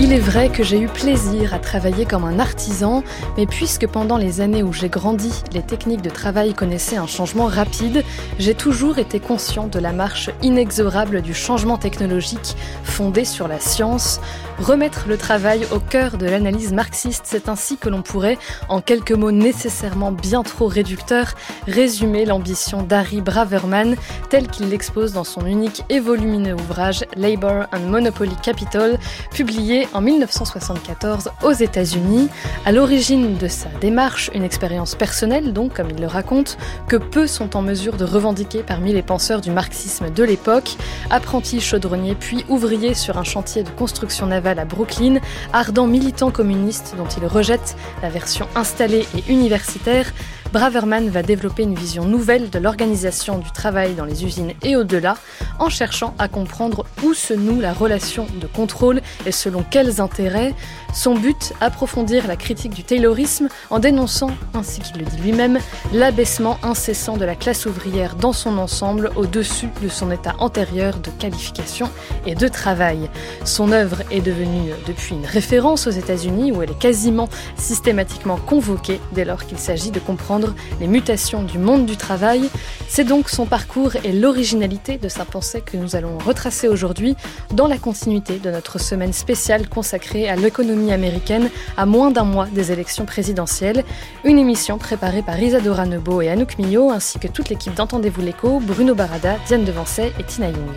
Il est vrai que j'ai eu plaisir à travailler comme un artisan, mais puisque pendant les années où j'ai grandi, les techniques de travail connaissaient un changement rapide, j'ai toujours été conscient de la marche inexorable du changement technologique fondé sur la science. Remettre le travail au cœur de l'analyse marxiste, c'est ainsi que l'on pourrait, en quelques mots nécessairement bien trop réducteurs, résumer l'ambition d'Harry Braverman, tel qu'il l'expose dans son unique et volumineux ouvrage Labor and Monopoly Capital, publié en 1974 aux États-Unis. À l'origine de sa démarche, une expérience personnelle donc, comme il le raconte, que peu sont en mesure de revendiquer parmi les penseurs du marxisme de l'époque. Apprenti chaudronnier puis ouvrier sur un chantier de construction navale à Brooklyn, ardent militant communiste dont il rejette la version installée et universitaire, Braverman va développer une vision nouvelle de l'organisation du travail dans les usines et au-delà, en cherchant à comprendre où se noue la relation de contrôle et selon quels intérêts. Son but, approfondir la critique du taylorisme en dénonçant, ainsi qu'il le dit lui-même, l'abaissement incessant de la classe ouvrière dans son ensemble au-dessus de son état antérieur de qualification et de travail. Son œuvre est devenue depuis une référence aux États-Unis où elle est quasiment systématiquement convoquée dès lors qu'il s'agit de comprendre les mutations du monde du travail. C'est donc son parcours et l'originalité de sa pensée que nous allons retracer aujourd'hui dans la continuité de notre semaine spéciale consacrée à l'économie américaine à moins d'un mois des élections présidentielles. Une émission préparée par Isadora Nebo et Anouk Millot ainsi que toute l'équipe d'Entendez-vous l'écho, Bruno Barada, Diane Devancey et Tina Young.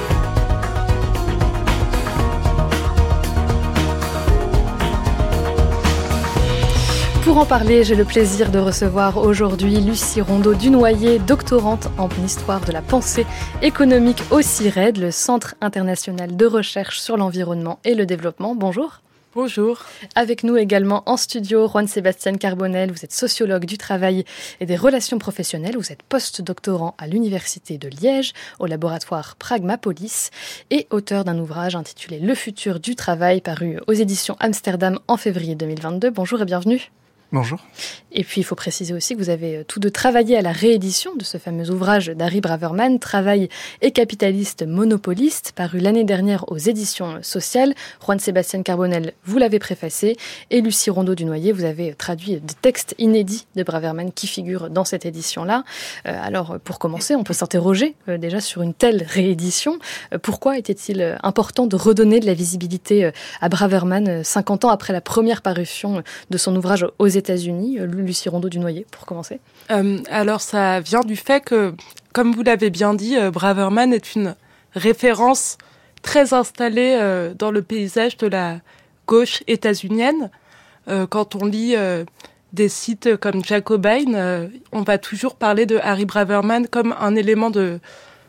Pour en parler, j'ai le plaisir de recevoir aujourd'hui Lucie Rondeau-Dunoyer, doctorante en histoire de la pensée économique au CIRED, le Centre international de recherche sur l'environnement et le développement. Bonjour. Bonjour. Avec nous également en studio, Juan-Sébastien Carbonel, vous êtes sociologue du travail et des relations professionnelles, vous êtes post-doctorant à l'Université de Liège, au laboratoire Pragmapolis et auteur d'un ouvrage intitulé Le futur du travail, paru aux éditions Amsterdam en février 2022. Bonjour et bienvenue. Bonjour. Et puis, il faut préciser aussi que vous avez tous deux travaillé à la réédition de ce fameux ouvrage d'Harry Braverman, Travail et capitaliste monopoliste, paru l'année dernière aux éditions sociales. Juan-Sébastien Carbonel, vous l'avez préfacé, et Lucie Rondeau-Dunoyer, vous avez traduit des textes inédits de Braverman qui figurent dans cette édition-là. Alors, pour commencer, on peut s'interroger déjà sur une telle réédition. Pourquoi était-il important de redonner de la visibilité à Braverman 50 ans après la première parution de son ouvrage aux États-Unis? Lucie Rondeau-Dunoyer, pour commencer. Alors, ça vient du fait que, comme vous l'avez bien dit, Braverman est une référence très installée dans le paysage de la gauche états-unienne. Quand on lit des sites comme Jacobin, on va toujours parler de Harry Braverman comme un élément de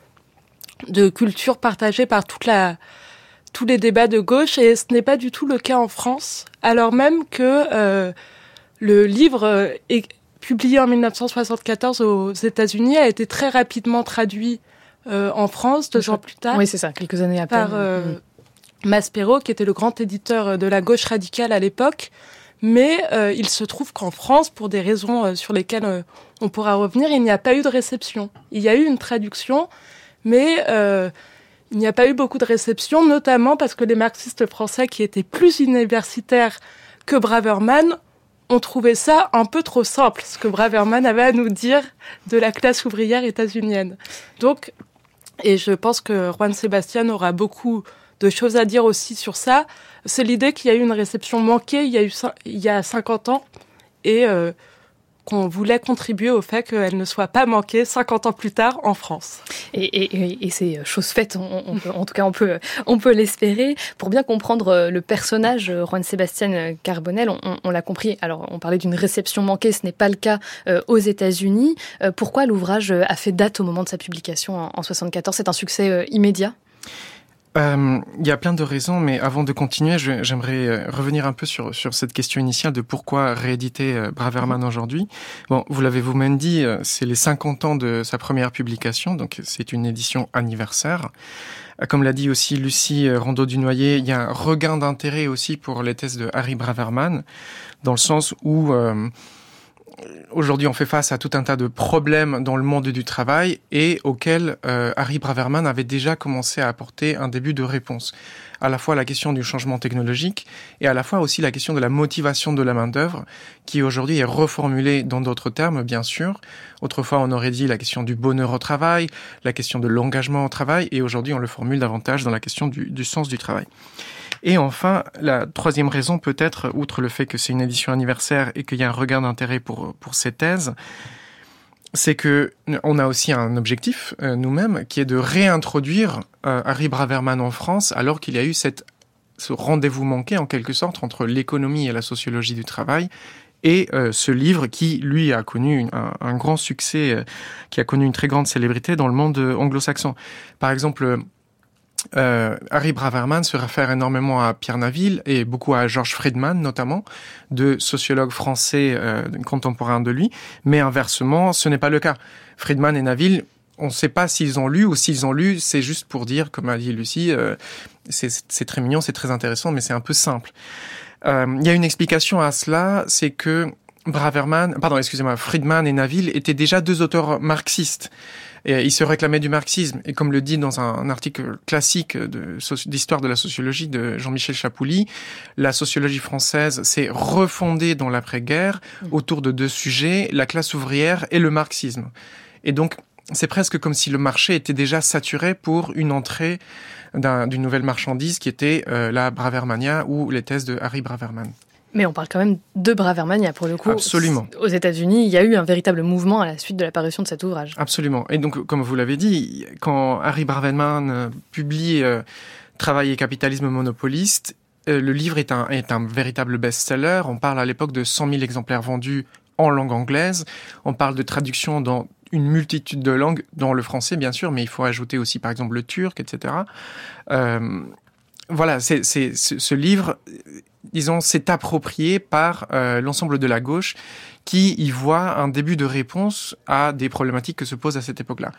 culture partagée par tous les débats de gauche, et ce n'est pas du tout le cas en France, alors même que le livre publié en 1974 aux États-Unis a été très rapidement traduit en France 2 ans plus tard. Oui, c'est ça, quelques années après. Par Maspero, qui était le grand éditeur de la gauche radicale à l'époque. Mais il se trouve qu'en France, pour des raisons sur lesquelles on pourra revenir, il n'y a pas eu de réception. Il y a eu une traduction, mais il n'y a pas eu beaucoup de réception, notamment parce que les marxistes français, qui étaient plus universitaires que Braverman, on trouvait ça un peu trop simple, ce que Braverman avait à nous dire de la classe ouvrière états-unienne. Donc, et je pense que Juan-Sébastien aura beaucoup de choses à dire aussi sur ça, c'est l'idée qu'il y a eu une réception manquée il y a 50 ans, et qu'on voulait contribuer au fait qu'elle ne soit pas manquée 50 ans plus tard en France. Et c'est chose faite, en tout cas on peut l'espérer. Pour bien comprendre le personnage Juan-Sébastien Carbonel, on l'a compris. Alors on parlait d'une réception manquée, ce n'est pas le cas aux États-Unis. Pourquoi l'ouvrage a fait date au moment de sa publication en 1974 ? C'est un succès immédiat ? Il y a plein de raisons, mais avant de continuer, j'aimerais revenir un peu sur cette question initiale de pourquoi rééditer Braverman aujourd'hui. Bon, vous l'avez vous-même dit, c'est les 50 ans de sa première publication, donc c'est une édition anniversaire. Comme l'a dit aussi Lucie Rondeau-Dunoyer, il y a un regain d'intérêt aussi pour les thèses de Harry Braverman, dans le sens où aujourd'hui, on fait face à tout un tas de problèmes dans le monde du travail et auxquels Harry Braverman avait déjà commencé à apporter un début de réponse. à la fois la question du changement technologique et à la fois aussi la question de la motivation de la main-d'œuvre, qui aujourd'hui est reformulée dans d'autres termes, bien sûr. Autrefois, on aurait dit la question du bonheur au travail, la question de l'engagement au travail, et aujourd'hui, on le formule davantage dans la question du sens du travail. Et enfin, la troisième raison peut-être, outre le fait que c'est une édition anniversaire et qu'il y a un regain d'intérêt pour ces thèses, c'est que on a aussi un objectif, nous-mêmes, qui est de réintroduire Harry Braverman en France, alors qu'il y a eu ce rendez-vous manqué, en quelque sorte, entre l'économie et la sociologie du travail, et ce livre qui, lui, a connu un grand succès, qui a connu une très grande célébrité dans le monde anglo-saxon. Par exemple, Harry Braverman se réfère énormément à Pierre Naville et beaucoup à George Friedman, notamment, deux sociologues français contemporains de lui, mais inversement, ce n'est pas le cas. Friedman et Naville, on ne sait pas s'ils ont lu, ou s'ils ont lu, c'est juste pour dire, comme a dit Lucie, c'est très mignon, c'est très intéressant, mais c'est un peu simple. Il y a une explication à cela, c'est que Friedman et Naville étaient déjà deux auteurs marxistes. Et ils se réclamaient du marxisme. Et comme le dit dans un article classique d'histoire de la sociologie de Jean-Michel Chapouly, la sociologie française s'est refondée dans l'après-guerre autour de deux sujets, la classe ouvrière et le marxisme. Et donc, c'est presque comme si le marché était déjà saturé pour une entrée d'une nouvelle marchandise qui était la Bravermania ou les thèses de Harry Braverman. Mais on parle quand même de Bravermania, pour le coup. Absolument. Aux États-Unis, il y a eu un véritable mouvement à la suite de l'apparition de cet ouvrage. Absolument. Et donc, comme vous l'avez dit, quand Harry Braverman publie Travail et capitalisme monopoliste, le livre est un véritable best-seller. On parle à l'époque de 100 000 exemplaires vendus en langue anglaise. On parle de traduction dans une multitude de langues, dans le français, bien sûr, mais il faut ajouter aussi, par exemple, le turc, etc. Voilà, ce livre, disons, s'est approprié par l'ensemble de la gauche qui y voit un début de réponse à des problématiques que se posent à cette époque-là,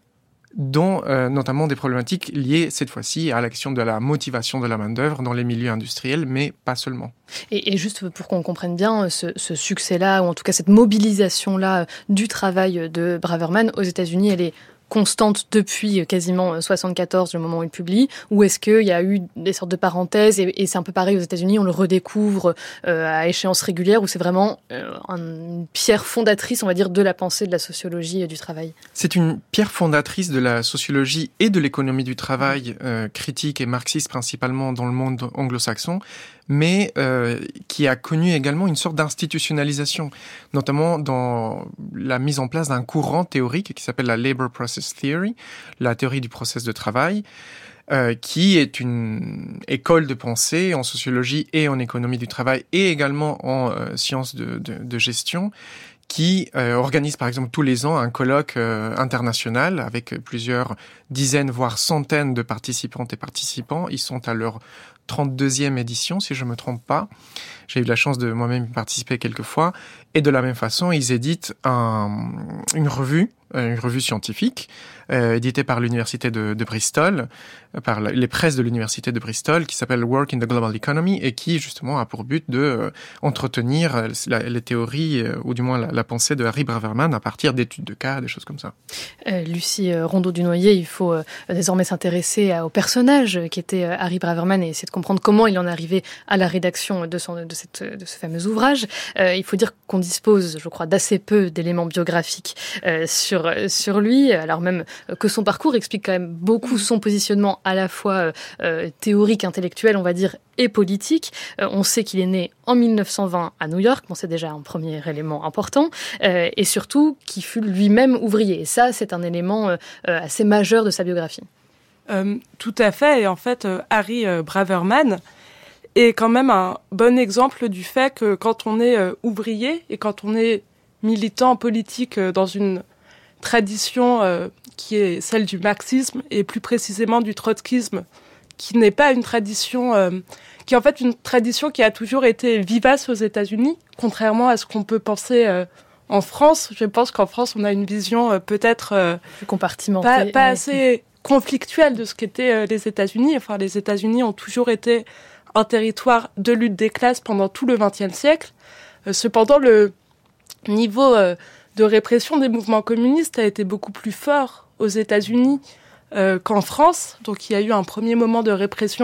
dont notamment des problématiques liées cette fois-ci à la question de la motivation de la main-d'œuvre dans les milieux industriels, mais pas seulement. Et juste pour qu'on comprenne bien ce succès-là, ou en tout cas cette mobilisation-là du travail de Braverman aux États-Unis, elle est constante depuis quasiment 74, le moment où il publie, ou est-ce qu'il y a eu des sortes de parenthèses, et c'est un peu pareil aux États-Unis, on le redécouvre à échéance régulière, ou c'est vraiment une pierre fondatrice, on va dire, de la pensée de la sociologie du travail? C'est une pierre fondatrice de la sociologie et de l'économie du travail, critique et marxiste principalement dans le monde anglo-saxon, mais qui a connu également une sorte d'institutionnalisation, notamment dans la mise en place d'un courant théorique qui s'appelle la Labour Process Theory, la théorie du process de travail, qui est une école de pensée en sociologie et en économie du travail et également en sciences de gestion, qui organise par exemple tous les ans un colloque international avec plusieurs dizaines, voire centaines de participantes et participants. Ils sont à leur 32e édition, si je me trompe pas. J'ai eu la chance de moi-même y participer quelques fois. Et de la même façon, ils éditent une revue scientifique, éditée par l'université de Bristol, par les presses de l'université de Bristol, qui s'appelle Work in the Global Economy, et qui justement a pour but de entretenir les théories, ou du moins la pensée de Harry Braverman à partir d'études de cas, des choses comme ça. Lucie Rondeau-Dunoyer, il faut désormais s'intéresser au personnage qui était Harry Braverman et essayer de comprendre comment il en est arrivé à la rédaction de ce fameux ouvrage. Il faut dire qu'on dispose, je crois, d'assez peu d'éléments biographiques sur lui, alors même que son parcours explique quand même beaucoup son positionnement à la fois théorique, intellectuel, on va dire, et politique. On sait qu'il est né en 1920 à New York, bon, c'est déjà un premier élément important, et surtout qu'il fut lui-même ouvrier. Et ça, c'est un élément assez majeur de sa biographie. Tout à fait, et en fait, Harry Braverman est quand même un bon exemple du fait que quand on est ouvrier et quand on est militant politique dans une tradition qui est celle du marxisme et plus précisément du trotskisme, qui n'est pas une tradition, qui est en fait une tradition qui a toujours été vivace aux États-Unis, contrairement à ce qu'on peut penser en France. Je pense qu'en France, on a une vision peut-être plus compartimentée, pas assez conflictuelle de ce qu'étaient les États-Unis. Enfin, les États-Unis ont toujours été un territoire de lutte des classes pendant tout le XXe siècle. Cependant, le niveau de répression des mouvements communistes a été beaucoup plus fort aux États-Unis qu'en France. Donc il y a eu un premier moment de répression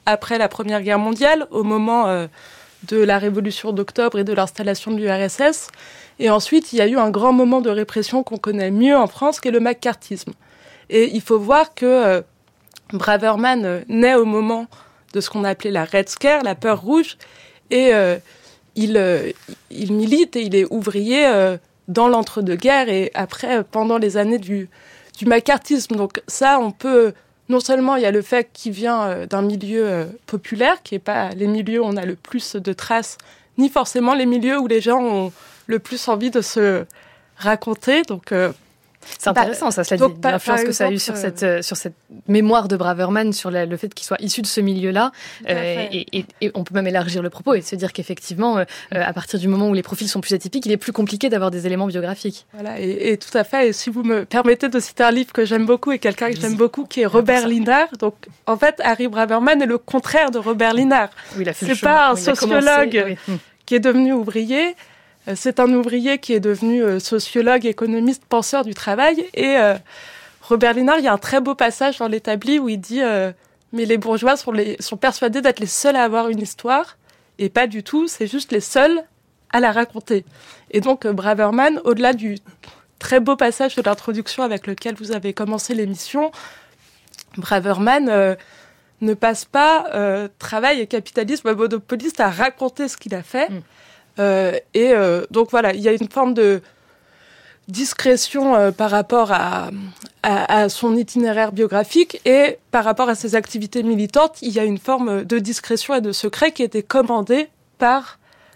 après la Première Guerre mondiale, au moment de la Révolution d'octobre et de l'installation de l'URSS. Et ensuite, il y a eu un grand moment de répression qu'on connaît mieux en France, qui est le maccarthisme. Et il faut voir que Braverman naît au moment de ce qu'on appelait la Red Scare, la peur rouge, et il milite et il est ouvrier dans l'entre-deux-guerres et après, pendant les années du maccarthisme. Donc ça, on peut... Non seulement il y a le fait qu'il vient d'un milieu populaire, qui n'est pas les milieux où on a le plus de traces, ni forcément les milieux où les gens ont le plus envie de se raconter. Donc, c'est intéressant, ça, cela dit, l'influence que ça a eu sur cette mémoire de Braverman, sur le fait qu'il soit issu de ce milieu-là. Et on peut même élargir le propos et se dire qu'effectivement, à partir du moment où les profils sont plus atypiques, il est plus compliqué d'avoir des éléments biographiques. Voilà, et tout à fait. Et si vous me permettez de citer un livre que j'aime beaucoup et quelqu'un que j'aime beaucoup, qui est Robert Linard. Donc, en fait, Harry Braverman est le contraire de Robert Linard. Oui, c'est pas un sociologue qui est devenu ouvrier. C'est un ouvrier qui est devenu sociologue, économiste, penseur du travail. Et Robert Linard, il y a un très beau passage dans l'Établi où il dit mais les bourgeois sont persuadés d'être les seuls à avoir une histoire. Et pas du tout, c'est juste les seuls à la raconter. Et donc Braverman, au-delà du très beau passage de l'introduction avec lequel vous avez commencé l'émission, Braverman ne passe pas travail et capitalisme monopoliste à raconter ce qu'il a fait. Donc voilà, il y a une forme de discrétion par rapport à son itinéraire biographique et par rapport à ses activités militantes, il y a une forme de discrétion et de secret qui était commandée par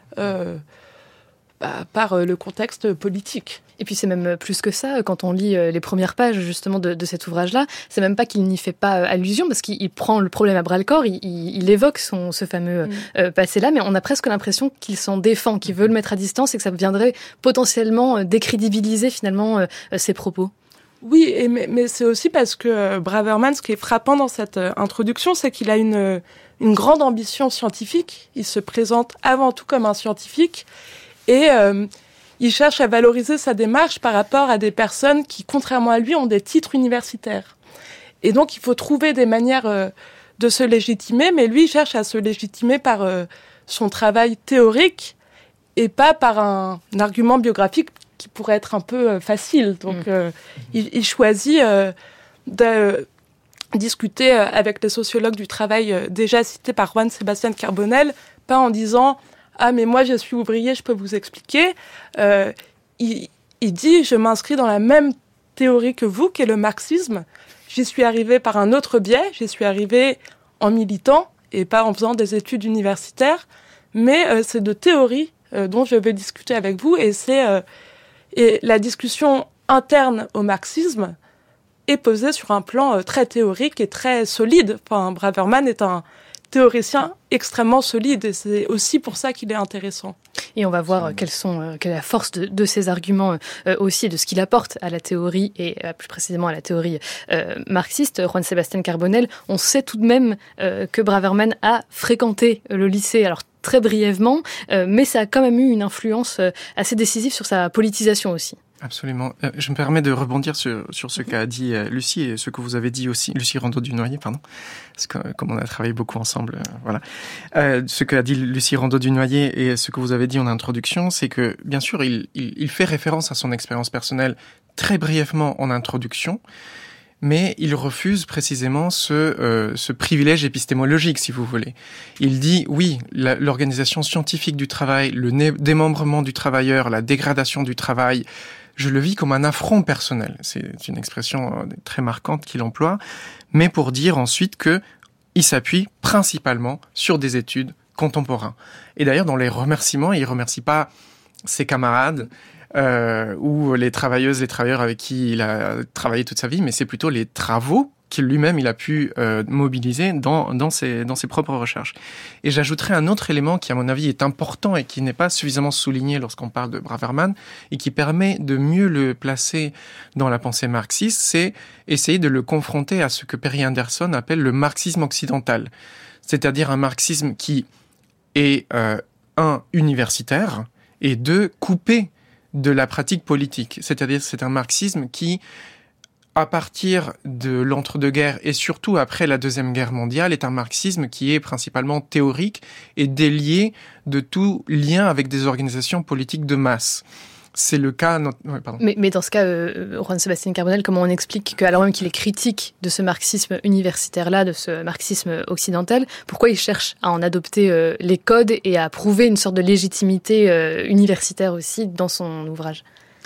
le contexte politique. Et puis c'est même plus que ça, quand on lit les premières pages justement de cet ouvrage-là, c'est même pas qu'il n'y fait pas allusion, parce qu'il prend le problème à bras-le-corps, il évoque ce fameux passé-là, mais on a presque l'impression qu'il s'en défend, qu'il veut le mettre à distance et que ça viendrait potentiellement décrédibiliser finalement ses propos. Oui, mais c'est aussi parce que Braverman, ce qui est frappant dans cette introduction, c'est qu'il a une grande ambition scientifique. Il se présente avant tout comme un scientifique et il cherche à valoriser sa démarche par rapport à des personnes qui, contrairement à lui, ont des titres universitaires. Et donc, il faut trouver des manières de se légitimer, mais lui, il cherche à se légitimer par son travail théorique et pas par un argument biographique qui pourrait être un peu facile. Donc, il choisit de discuter avec les sociologues du travail déjà cités par Juan Sebastián Carbonell, pas en disant « Ah, mais moi, je suis ouvrier, je peux vous expliquer ». Il dit « Je m'inscris dans la même théorie que vous, qui est le marxisme. J'y suis arrivé par un autre biais, j'y suis arrivé en militant et pas en faisant des études universitaires, mais c'est de théorie dont je vais discuter avec vous et la discussion interne au marxisme est posée sur un plan très théorique et très solide. Enfin, Braverman est un théoricien extrêmement solide et c'est aussi pour ça qu'il est intéressant. Et on va voir quelle est la force de ces arguments aussi, de ce qu'il apporte à la théorie et plus précisément à la théorie marxiste. Juan Sebastián Carbonell, on sait tout de même que Braverman a fréquenté le lycée, alors très brièvement, mais ça a quand même eu une influence assez décisive sur sa politisation aussi. Absolument. Je me permets de rebondir sur ce qu'a dit Lucie et ce que vous avez dit aussi, Lucie Rondeau-Dunoyer, pardon, parce que comme on a travaillé beaucoup ensemble, voilà. Ce qu'a dit Lucie Rondeau-Dunoyer et ce que vous avez dit en introduction, c'est que bien sûr, il fait référence à son expérience personnelle très brièvement en introduction, mais il refuse précisément ce privilège épistémologique, si vous voulez. Il dit, oui, l'organisation scientifique du travail, le démembrement du travailleur, la dégradation du travail, je le vis comme un affront personnel. C'est une expression très marquante qu'il emploie, mais pour dire ensuite que il s'appuie principalement sur des études contemporaines. Et d'ailleurs, dans les remerciements, il remercie pas ses camarades, ou les travailleuses, les travailleurs avec qui il a travaillé toute sa vie, mais c'est plutôt les travaux qu'il lui-même il a pu mobiliser dans ses propres recherches. Et j'ajouterai un autre élément qui, à mon avis, est important et qui n'est pas suffisamment souligné lorsqu'on parle de Braverman et qui permet de mieux le placer dans la pensée marxiste, c'est essayer de le confronter à ce que Perry Anderson appelle le marxisme occidental, c'est-à-dire un marxisme qui est universitaire et coupé de la pratique politique. C'est-à-dire c'est un marxisme qui à partir de l'entre-deux-guerres et surtout après la Deuxième Guerre mondiale, est un marxisme qui est principalement théorique et délié de tout lien avec des organisations politiques de masse. C'est le cas... Mais dans ce cas, Juan Sebastián Carbonell, comment on explique qu'alors même qu'il est critique de ce marxisme universitaire-là, de ce marxisme occidental, pourquoi il cherche à en adopter les codes et à prouver une sorte de légitimité universitaire aussi dans son ouvrage ?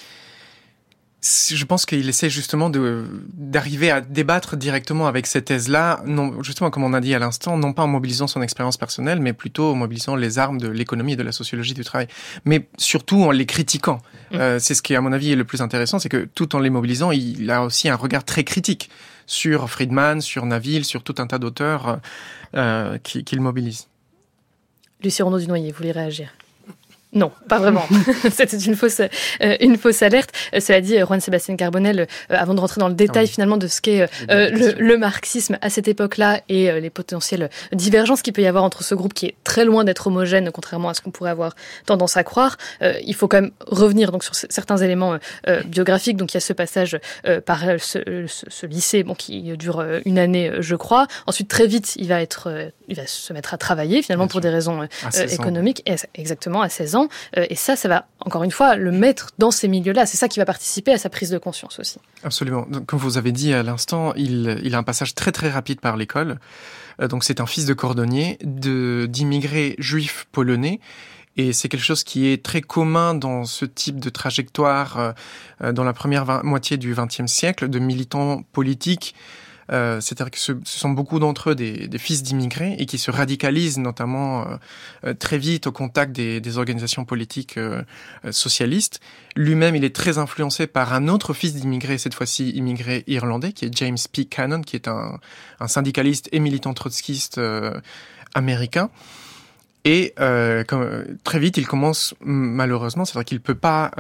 Je pense qu'il essaie justement d'arriver à débattre directement avec ces thèses-là, non, justement comme on a dit à l'instant, non pas en mobilisant son expérience personnelle, mais plutôt en mobilisant les armes de l'économie et de la sociologie du travail, mais surtout en les critiquant. C'est ce qui, à mon avis, est le plus intéressant, c'est que tout en les mobilisant, il a aussi un regard très critique sur Friedman, sur Naville, sur tout un tas d'auteurs qu'il mobilise. Lucie Rondeau-Dunoyer, vous voulez réagir ? Non, pas vraiment. C'était une fausse alerte. Cela dit, Juan Sebastián Carbonell, avant de rentrer dans le détail finalement de ce qu'est le marxisme à cette époque-là et les potentielles divergences qu'il peut y avoir entre ce groupe qui est très loin d'être homogène, contrairement à ce qu'on pourrait avoir tendance à croire, il faut quand même revenir donc sur certains éléments biographiques. Donc il y a ce passage par ce lycée, qui dure une année, je crois. Ensuite, très vite, il va se mettre à travailler finalement pour des raisons économiques. Exactement, à 16 ans. Et ça va, encore une fois, le mettre dans ces milieux-là. C'est ça qui va participer à sa prise de conscience aussi. Absolument. Donc, comme vous avez dit à l'instant, il a un passage très très rapide par l'école. Donc c'est un fils de cordonnier, d'immigrés juifs polonais. Et c'est quelque chose qui est très commun dans ce type de trajectoire dans la première moitié du XXe siècle, de militants politiques. C'est-à-dire que ce sont beaucoup d'entre eux des fils d'immigrés et qui se radicalisent notamment très vite au contact des organisations politiques socialistes. Lui-même, il est très influencé par un autre fils d'immigré, cette fois-ci immigré irlandais, qui est James P. Cannon, qui est un syndicaliste et militant trotskiste américain. Et très vite, il commence malheureusement, c'est-à-dire qu'il peut pas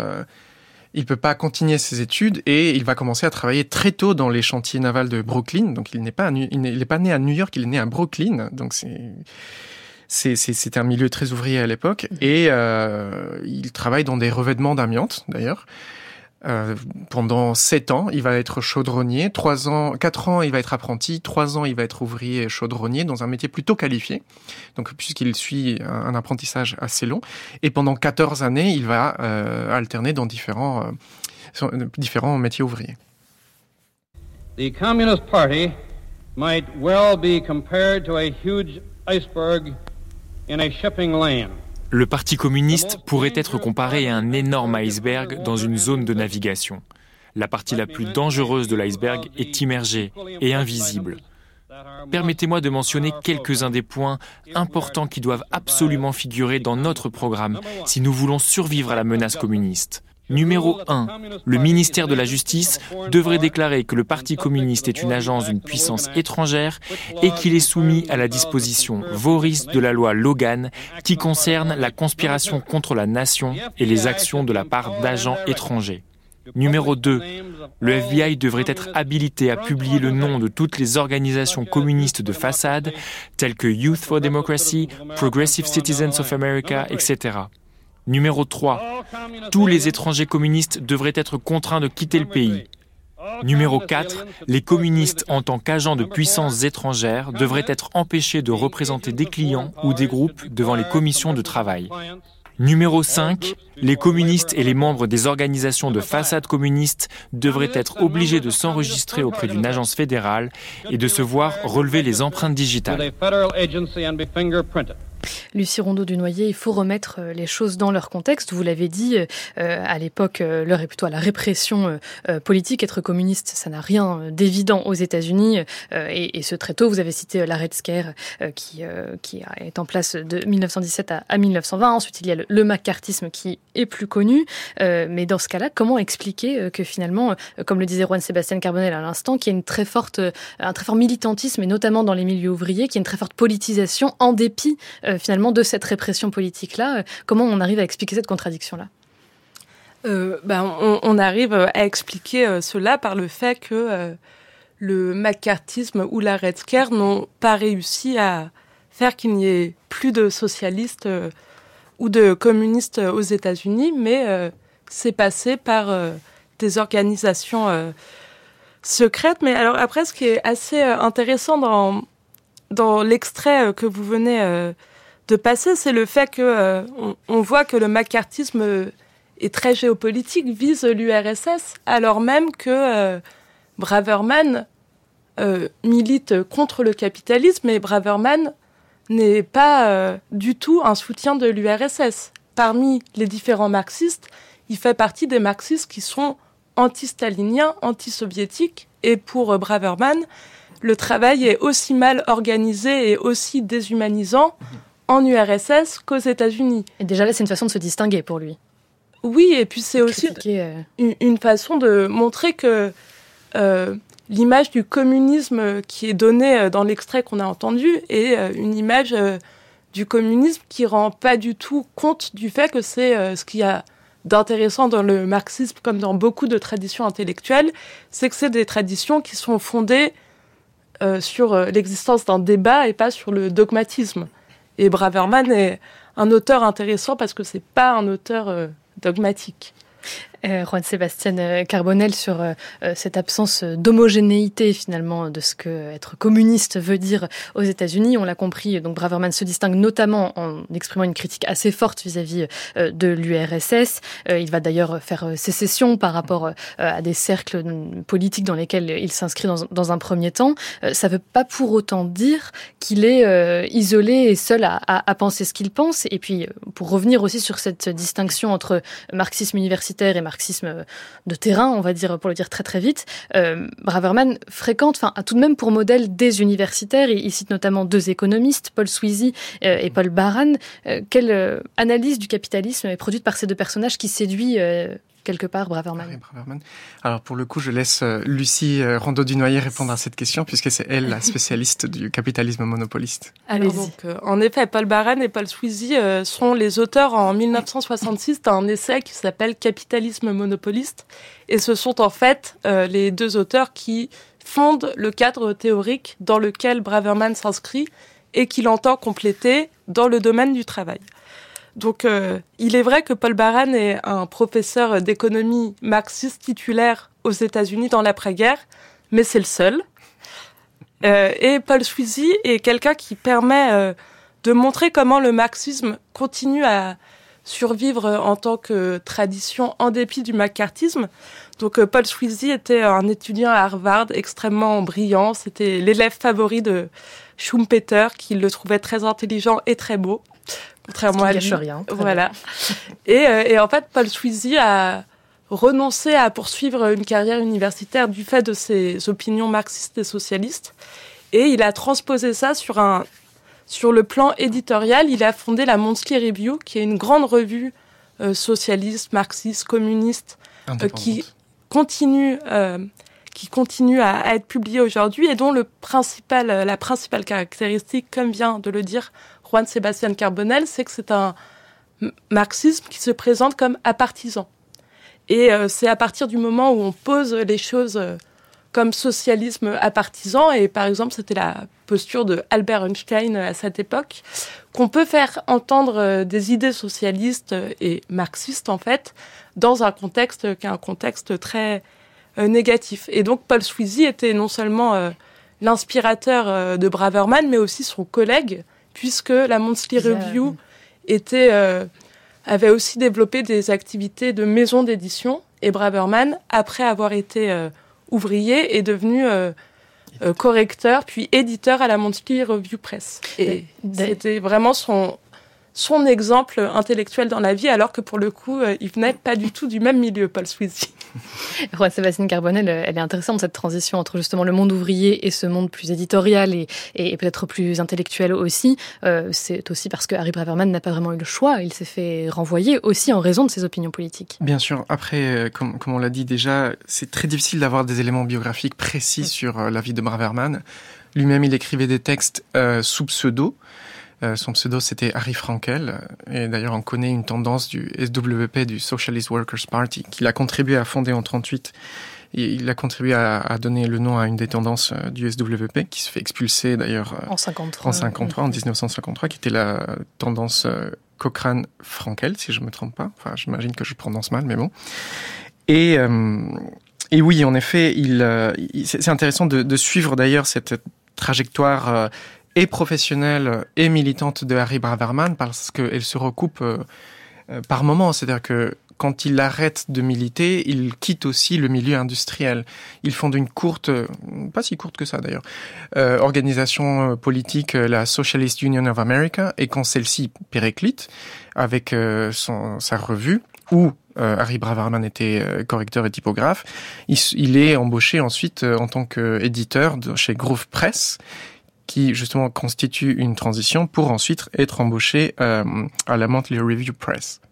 continuer ses études et il va commencer à travailler très tôt dans les chantiers navals de Brooklyn. Donc il n'est pas né à New York, il est né à Brooklyn. Donc c'était un milieu très ouvrier à l'époque et il travaille dans des revêtements d'amiante d'ailleurs. Pendant 7 ans, il va être chaudronnier. 4 ans, il va être apprenti. 3 ans, il va être ouvrier chaudronnier dans un métier plutôt qualifié. Donc, puisqu'il suit un apprentissage assez long. Et pendant 14 années, il va alterner dans différents métiers ouvriers. The Communist Party might well be compared to a huge iceberg in a shipping lane. Le Parti communiste pourrait être comparé à un énorme iceberg dans une zone de navigation. La partie la plus dangereuse de l'iceberg est immergée et invisible. Permettez-moi de mentionner quelques-uns des points importants qui doivent absolument figurer dans notre programme si nous voulons survivre à la menace communiste. Numéro 1. Le ministère de la Justice devrait déclarer que le Parti communiste est une agence d'une puissance étrangère et qu'il est soumis à la disposition voris de la loi Logan qui concerne la conspiration contre la nation et les actions de la part d'agents étrangers. Numéro 2. Le FBI devrait être habilité à publier le nom de toutes les organisations communistes de façade telles que Youth for Democracy, Progressive Citizens of America, etc. Numéro 3. Tous les étrangers communistes devraient être contraints de quitter le pays. Numéro 4. Les communistes en tant qu'agents de puissances étrangères devraient être empêchés de représenter des clients ou des groupes devant les commissions de travail. Numéro 5. Les communistes et les membres des organisations de façade communistes devraient être obligés de s'enregistrer auprès d'une agence fédérale et de se voir relever les empreintes digitales. Lucie Rondeau-Dunoyer, il faut remettre les choses dans leur contexte. Vous l'avez dit, à l'époque, l'heure est plutôt à la répression politique. Être communiste, ça n'a rien d'évident aux États-Unis. Et ce très tôt, vous avez cité la Red Scare qui est en place de 1917 à 1920. Ensuite, il y a le macartisme qui est plus connu. Mais dans ce cas-là, comment expliquer que finalement, comme le disait Juan Sebastián Carbonell à l'instant, qu'il y a un très fort militantisme, et notamment dans les milieux ouvriers, qu'il y a une très forte politisation en dépit finalement de cette répression politique-là. Comment on arrive à expliquer cette contradiction-là ? On arrive à expliquer cela par le fait que le macartisme ou la Red Scare n'ont pas réussi à faire qu'il n'y ait plus de socialistes ou de communistes aux États-Unis, mais c'est passé par des organisations secrète. Mais alors après, ce qui est assez intéressant dans l'extrait que vous venez de passer, c'est le fait que on voit que le macartisme est très géopolitique, vise l'URSS, alors même que Braverman milite contre le capitalisme, et Braverman n'est pas du tout un soutien de l'URSS. Parmi les différents marxistes, il fait partie des marxistes qui sont anti-staliniens, anti-soviétiques, et pour Braverman, le travail est aussi mal organisé et aussi déshumanisant en URSS qu'aux États-Unis. Et déjà là, c'est une façon de se distinguer pour lui. Oui, et puis c'est aussi une façon de montrer que l'image du communisme qui est donnée dans l'extrait qu'on a entendu est une image du communisme qui rend pas du tout compte du fait que c'est ce qu'il y a d'intéressant dans le marxisme, comme dans beaucoup de traditions intellectuelles, c'est que c'est des traditions qui sont fondées sur l'existence d'un débat et pas sur le dogmatisme. Et Braverman est un auteur intéressant parce que c'est pas un auteur dogmatique. Juan Sebastián Carbonell, sur cette absence d'homogénéité finalement de ce que être communiste veut dire aux États-Unis. On l'a compris, donc Braverman se distingue notamment en exprimant une critique assez forte vis-à-vis de l'URSS. Il va d'ailleurs faire sécession par rapport à des cercles politiques dans lesquels il s'inscrit dans un premier temps. Ça ne veut pas pour autant dire qu'il est isolé et seul à penser ce qu'il pense. Et puis, pour revenir aussi sur cette distinction entre marxisme universitaire et marxisme de terrain, on va dire, pour le dire très très vite, Braverman fréquente, a tout de même pour modèle des universitaires. Il cite notamment 2 économistes, Paul Sweezy et Paul Baran. Quelle analyse du capitalisme est produite par ces 2 personnages qui séduit quelque part Braverman? Alors pour le coup, je laisse Lucie Rondeau-Dunoyer répondre à cette question, puisque c'est elle la spécialiste du capitalisme monopoliste. Alors donc, en effet, Paul Baran et Paul Sweezy sont les auteurs en 1966 d'un essai qui s'appelle Capitalisme monopoliste, et ce sont en fait les 2 auteurs qui fondent le cadre théorique dans lequel Braverman s'inscrit et qu'il entend compléter dans le domaine du travail. Donc, il est vrai que Paul Baran est un professeur d'économie marxiste titulaire aux États-Unis dans l'après-guerre, mais c'est le seul. Et Paul Sweezy est quelqu'un qui permet de montrer comment le marxisme continue à survivre en tant que tradition en dépit du macartisme. Donc, Paul Sweezy était un étudiant à Harvard extrêmement brillant. C'était l'élève favori de Schumpeter, qui le trouvait très intelligent et très beau. Contrairement à lui. Rien. Voilà. Et en fait, Paul Sweezy a renoncé à poursuivre une carrière universitaire du fait de ses opinions marxistes et socialistes. Et il a transposé ça sur le plan éditorial. Il a fondé la Monthly Review, qui est une grande revue socialiste, marxiste, communiste, qui continue à être publiée aujourd'hui et dont la principale caractéristique, comme vient de le dire Juan Sebastián Carbonell, c'est que c'est un marxisme qui se présente comme apartisan. Et c'est à partir du moment où on pose les choses comme socialisme apartisan, et par exemple c'était la posture de Albert Einstein à cette époque, qu'on peut faire entendre des idées socialistes et marxistes en fait, dans un contexte qui est un contexte très négatif. Et donc Paul Sweezy était non seulement l'inspirateur de Braverman, mais aussi son collègue, puisque la Monthly Review avait aussi développé des activités de maison d'édition, et Braverman, après avoir été ouvrier, est devenu correcteur, puis éditeur à la Monthly Review Press. Et c'était vraiment son exemple intellectuel dans la vie, alors que pour le coup, il venait pas du tout du même milieu, Paul Sweezy. Juan Sebastián Carbonell, elle est intéressante, cette transition entre justement le monde ouvrier et ce monde plus éditorial et peut-être plus intellectuel aussi. C'est aussi parce que Harry Braverman n'a pas vraiment eu le choix. Il s'est fait renvoyer aussi en raison de ses opinions politiques. Bien sûr. Après, comme on l'a dit déjà, c'est très difficile d'avoir des éléments biographiques précis sur la vie de Braverman. Lui-même, il écrivait des textes sous pseudo. Son pseudo, c'était Harry Frankel. Et d'ailleurs, on connaît une tendance du SWP, du Socialist Workers' Party, qu'il a contribué à fonder en 1938. Et il a contribué à donner le nom à une des tendances du SWP, qui se fait expulser d'ailleurs en 1953, qui était la tendance Cochrane-Frankel, si je me trompe pas. Enfin, j'imagine que je prononce mal, mais bon. Et Et oui, en effet, c'est intéressant de suivre d'ailleurs cette trajectoire et professionnelle et militante de Harry Braverman parce qu'elle se recoupe par moments. C'est-à-dire que quand il arrête de militer, il quitte aussi le milieu industriel. Il fonde une courte, pas si courte que ça d'ailleurs, organisation politique, la Socialist Union of America, et quand celle-ci périclite avec sa revue, où Harry Braverman était correcteur et typographe, il est embauché ensuite en tant qu'éditeur chez Groove Press, qui justement constitue une transition pour ensuite être embauché à la Monthly Review Press.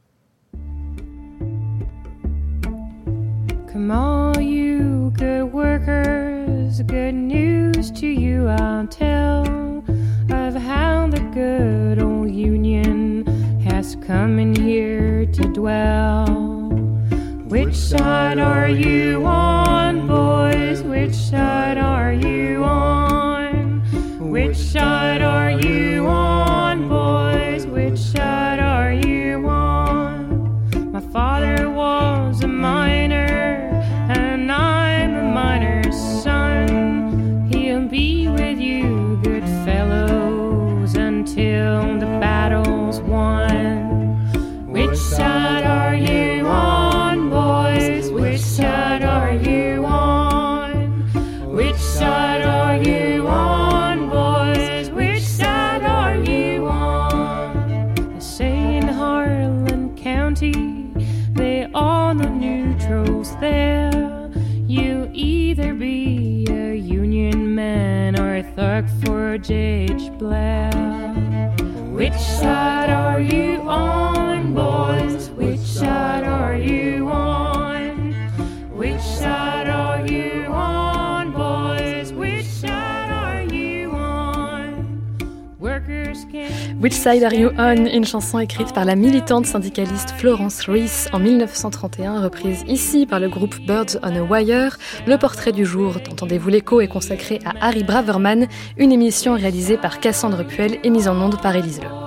Come all you good workers, good news to you I'll tell of how the good old Union has come in here to dwell. Which side are you on, boys? Which side are you on? Which side are you on, boys? Which side are you on? My father was a miner, and I'm a miner's son. He'll be with you, good fellows, until the battle's won. Which side are you on, boys? Which side are you on? Which side are you on, boys? Which side are you on? They say in Harlan County, they are the neutrals there. You either be a Union man or a thug for J.H. Blair. Which side are you on, boys? Which side are you on? Which side are you on, boys? Which side are you on? Workers can... Which Side Are You On, une chanson écrite par la militante syndicaliste Florence Reese en 1931, reprise ici par le groupe Birds on a Wire. Le portrait du jour d'Entendez-vous l'écho est consacré à Harry Braverman, une émission réalisée par Cassandre Puel et mise en onde par Élise Le.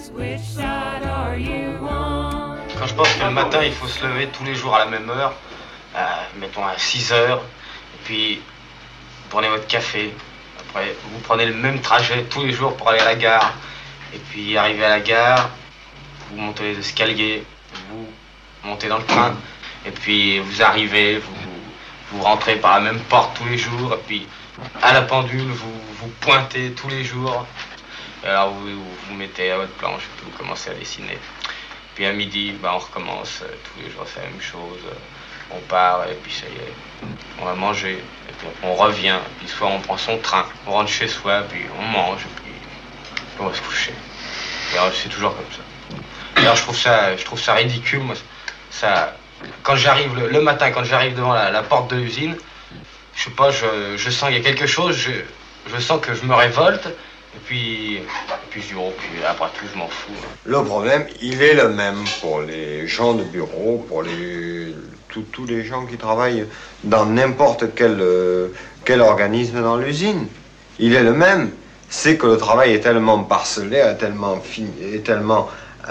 Quand je pense que le matin il faut se lever tous les jours à la même heure, mettons à 6 heures, et puis vous prenez votre café, après vous prenez le même trajet tous les jours pour aller à la gare, et puis arrivé à la gare, vous montez les escaliers, vous montez dans le train, et puis vous arrivez, vous rentrez par la même porte tous les jours, et puis à la pendule vous pointez tous les jours, et alors vous mettez à votre planche, et puis vous commencez à dessiner. Puis à midi, on recommence, tous les jours c'est la même chose, on part et puis ça y est, on va manger, et puis on revient, et puis soit on prend son train, on rentre chez soi, puis on mange, et puis on va se coucher. Et alors, c'est toujours comme ça. Alors je trouve ça ridicule, moi, ça, quand j'arrive le matin, quand j'arrive devant la porte de l'usine, je sais pas, je sens qu'il y a quelque chose, je sens que je me révolte. Et puis je dis, oh, puis après tout, je m'en fous. Le problème, il est le même pour les gens de bureau, pour tous les gens qui travaillent dans n'importe quel organisme dans l'usine. Il est le même. C'est que le travail est tellement parcelé, est tellement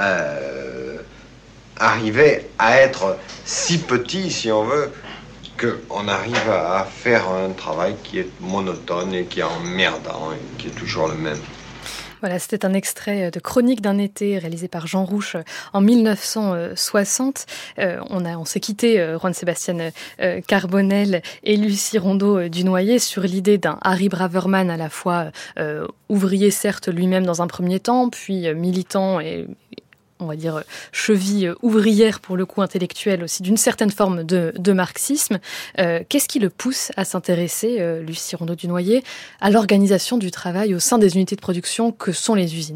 arrivé à être si petit, si on veut, qu'on arrive à faire un travail qui est monotone et qui est emmerdant et qui est toujours le même. Voilà, c'était un extrait de Chronique d'un été réalisé par Jean Rouch en 1960. On s'est quitté, Juan Sébastien Carbonel et Lucie Rondeau du Noyer, sur l'idée d'un Harry Braverman à la fois ouvrier, certes lui-même dans un premier temps, puis militant et on va dire cheville ouvrière pour le coup intellectuelle aussi d'une certaine forme de marxisme. Qu'est-ce qui le pousse à s'intéresser, Lucie Rondeau du Noyer, à l'organisation du travail au sein des unités de production que sont les usines ?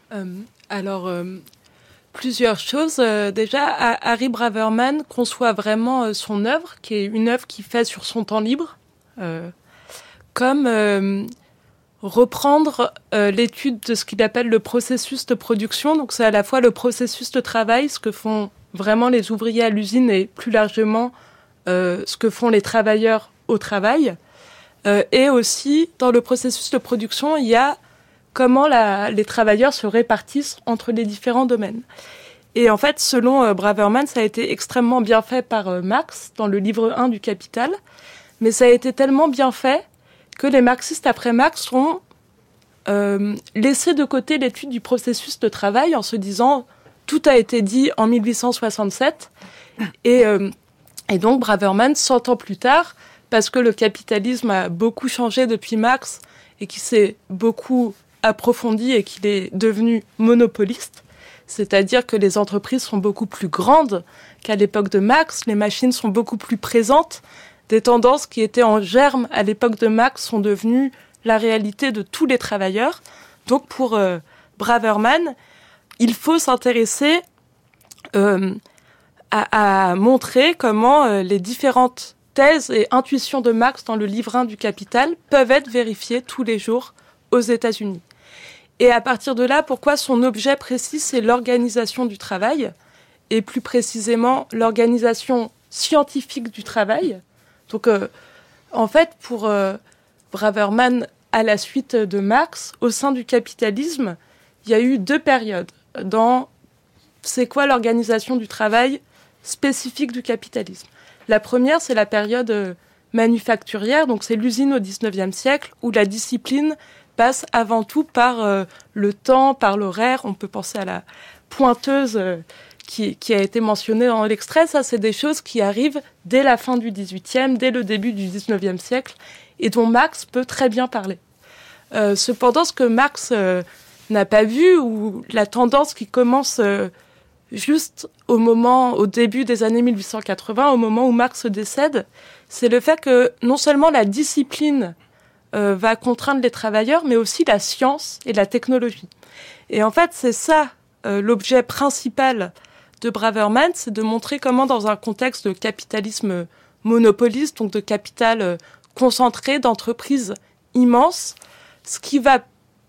Plusieurs choses. Déjà, Harry Braverman conçoit vraiment son œuvre, qui est une œuvre qu'il fait sur son temps libre, comme reprendre l'étude de ce qu'il appelle le processus de production. Donc c'est à la fois le processus de travail, ce que font vraiment les ouvriers à l'usine, et plus largement ce que font les travailleurs au travail. Et aussi, dans le processus de production, il y a comment les travailleurs se répartissent entre les différents domaines. Et en fait, selon Braverman, ça a été extrêmement bien fait par Marx dans le livre 1 du Capital, mais ça a été tellement bien fait que les marxistes après Marx ont laissé de côté l'étude du processus de travail en se disant tout a été dit en 1867 et donc Braverman, 100 ans plus tard, parce que le capitalisme a beaucoup changé depuis Marx et qu'il s'est beaucoup approfondi et qu'il est devenu monopoliste, c'est-à-dire que les entreprises sont beaucoup plus grandes qu'à l'époque de Marx, les machines sont beaucoup plus présentes, des tendances qui étaient en germe à l'époque de Marx sont devenues la réalité de tous les travailleurs. Donc pour Braverman, il faut s'intéresser à montrer comment les différentes thèses et intuitions de Marx dans le livre 1 du Capital peuvent être vérifiées tous les jours aux États-Unis. Et à partir de là, pourquoi son objet précis, c'est l'organisation du travail, et plus précisément l'organisation scientifique du travail. Donc, en fait, pour Braverman, à la suite de Marx, au sein du capitalisme, il y a eu 2 périodes dans c'est quoi l'organisation du travail spécifique du capitalisme. La première, c'est la période manufacturière, donc c'est l'usine au XIXe siècle, où la discipline passe avant tout par le temps, par l'horaire. On peut penser à la pointeuse qui a été mentionnée dans l'extrait. Ça, c'est des choses qui arrivent dès la fin du XVIIIe, dès le début du XIXe siècle, et dont Marx peut très bien parler. Cependant, ce que Marx n'a pas vu, ou la tendance qui commence juste au début des années 1880, au moment où Marx décède, c'est le fait que non seulement la discipline va contraindre les travailleurs, mais aussi la science et la technologie. Et en fait, c'est ça l'objet principal de Braverman, c'est de montrer comment dans un contexte de capitalisme monopoliste, donc de capital concentré, d'entreprises immenses, ce qui va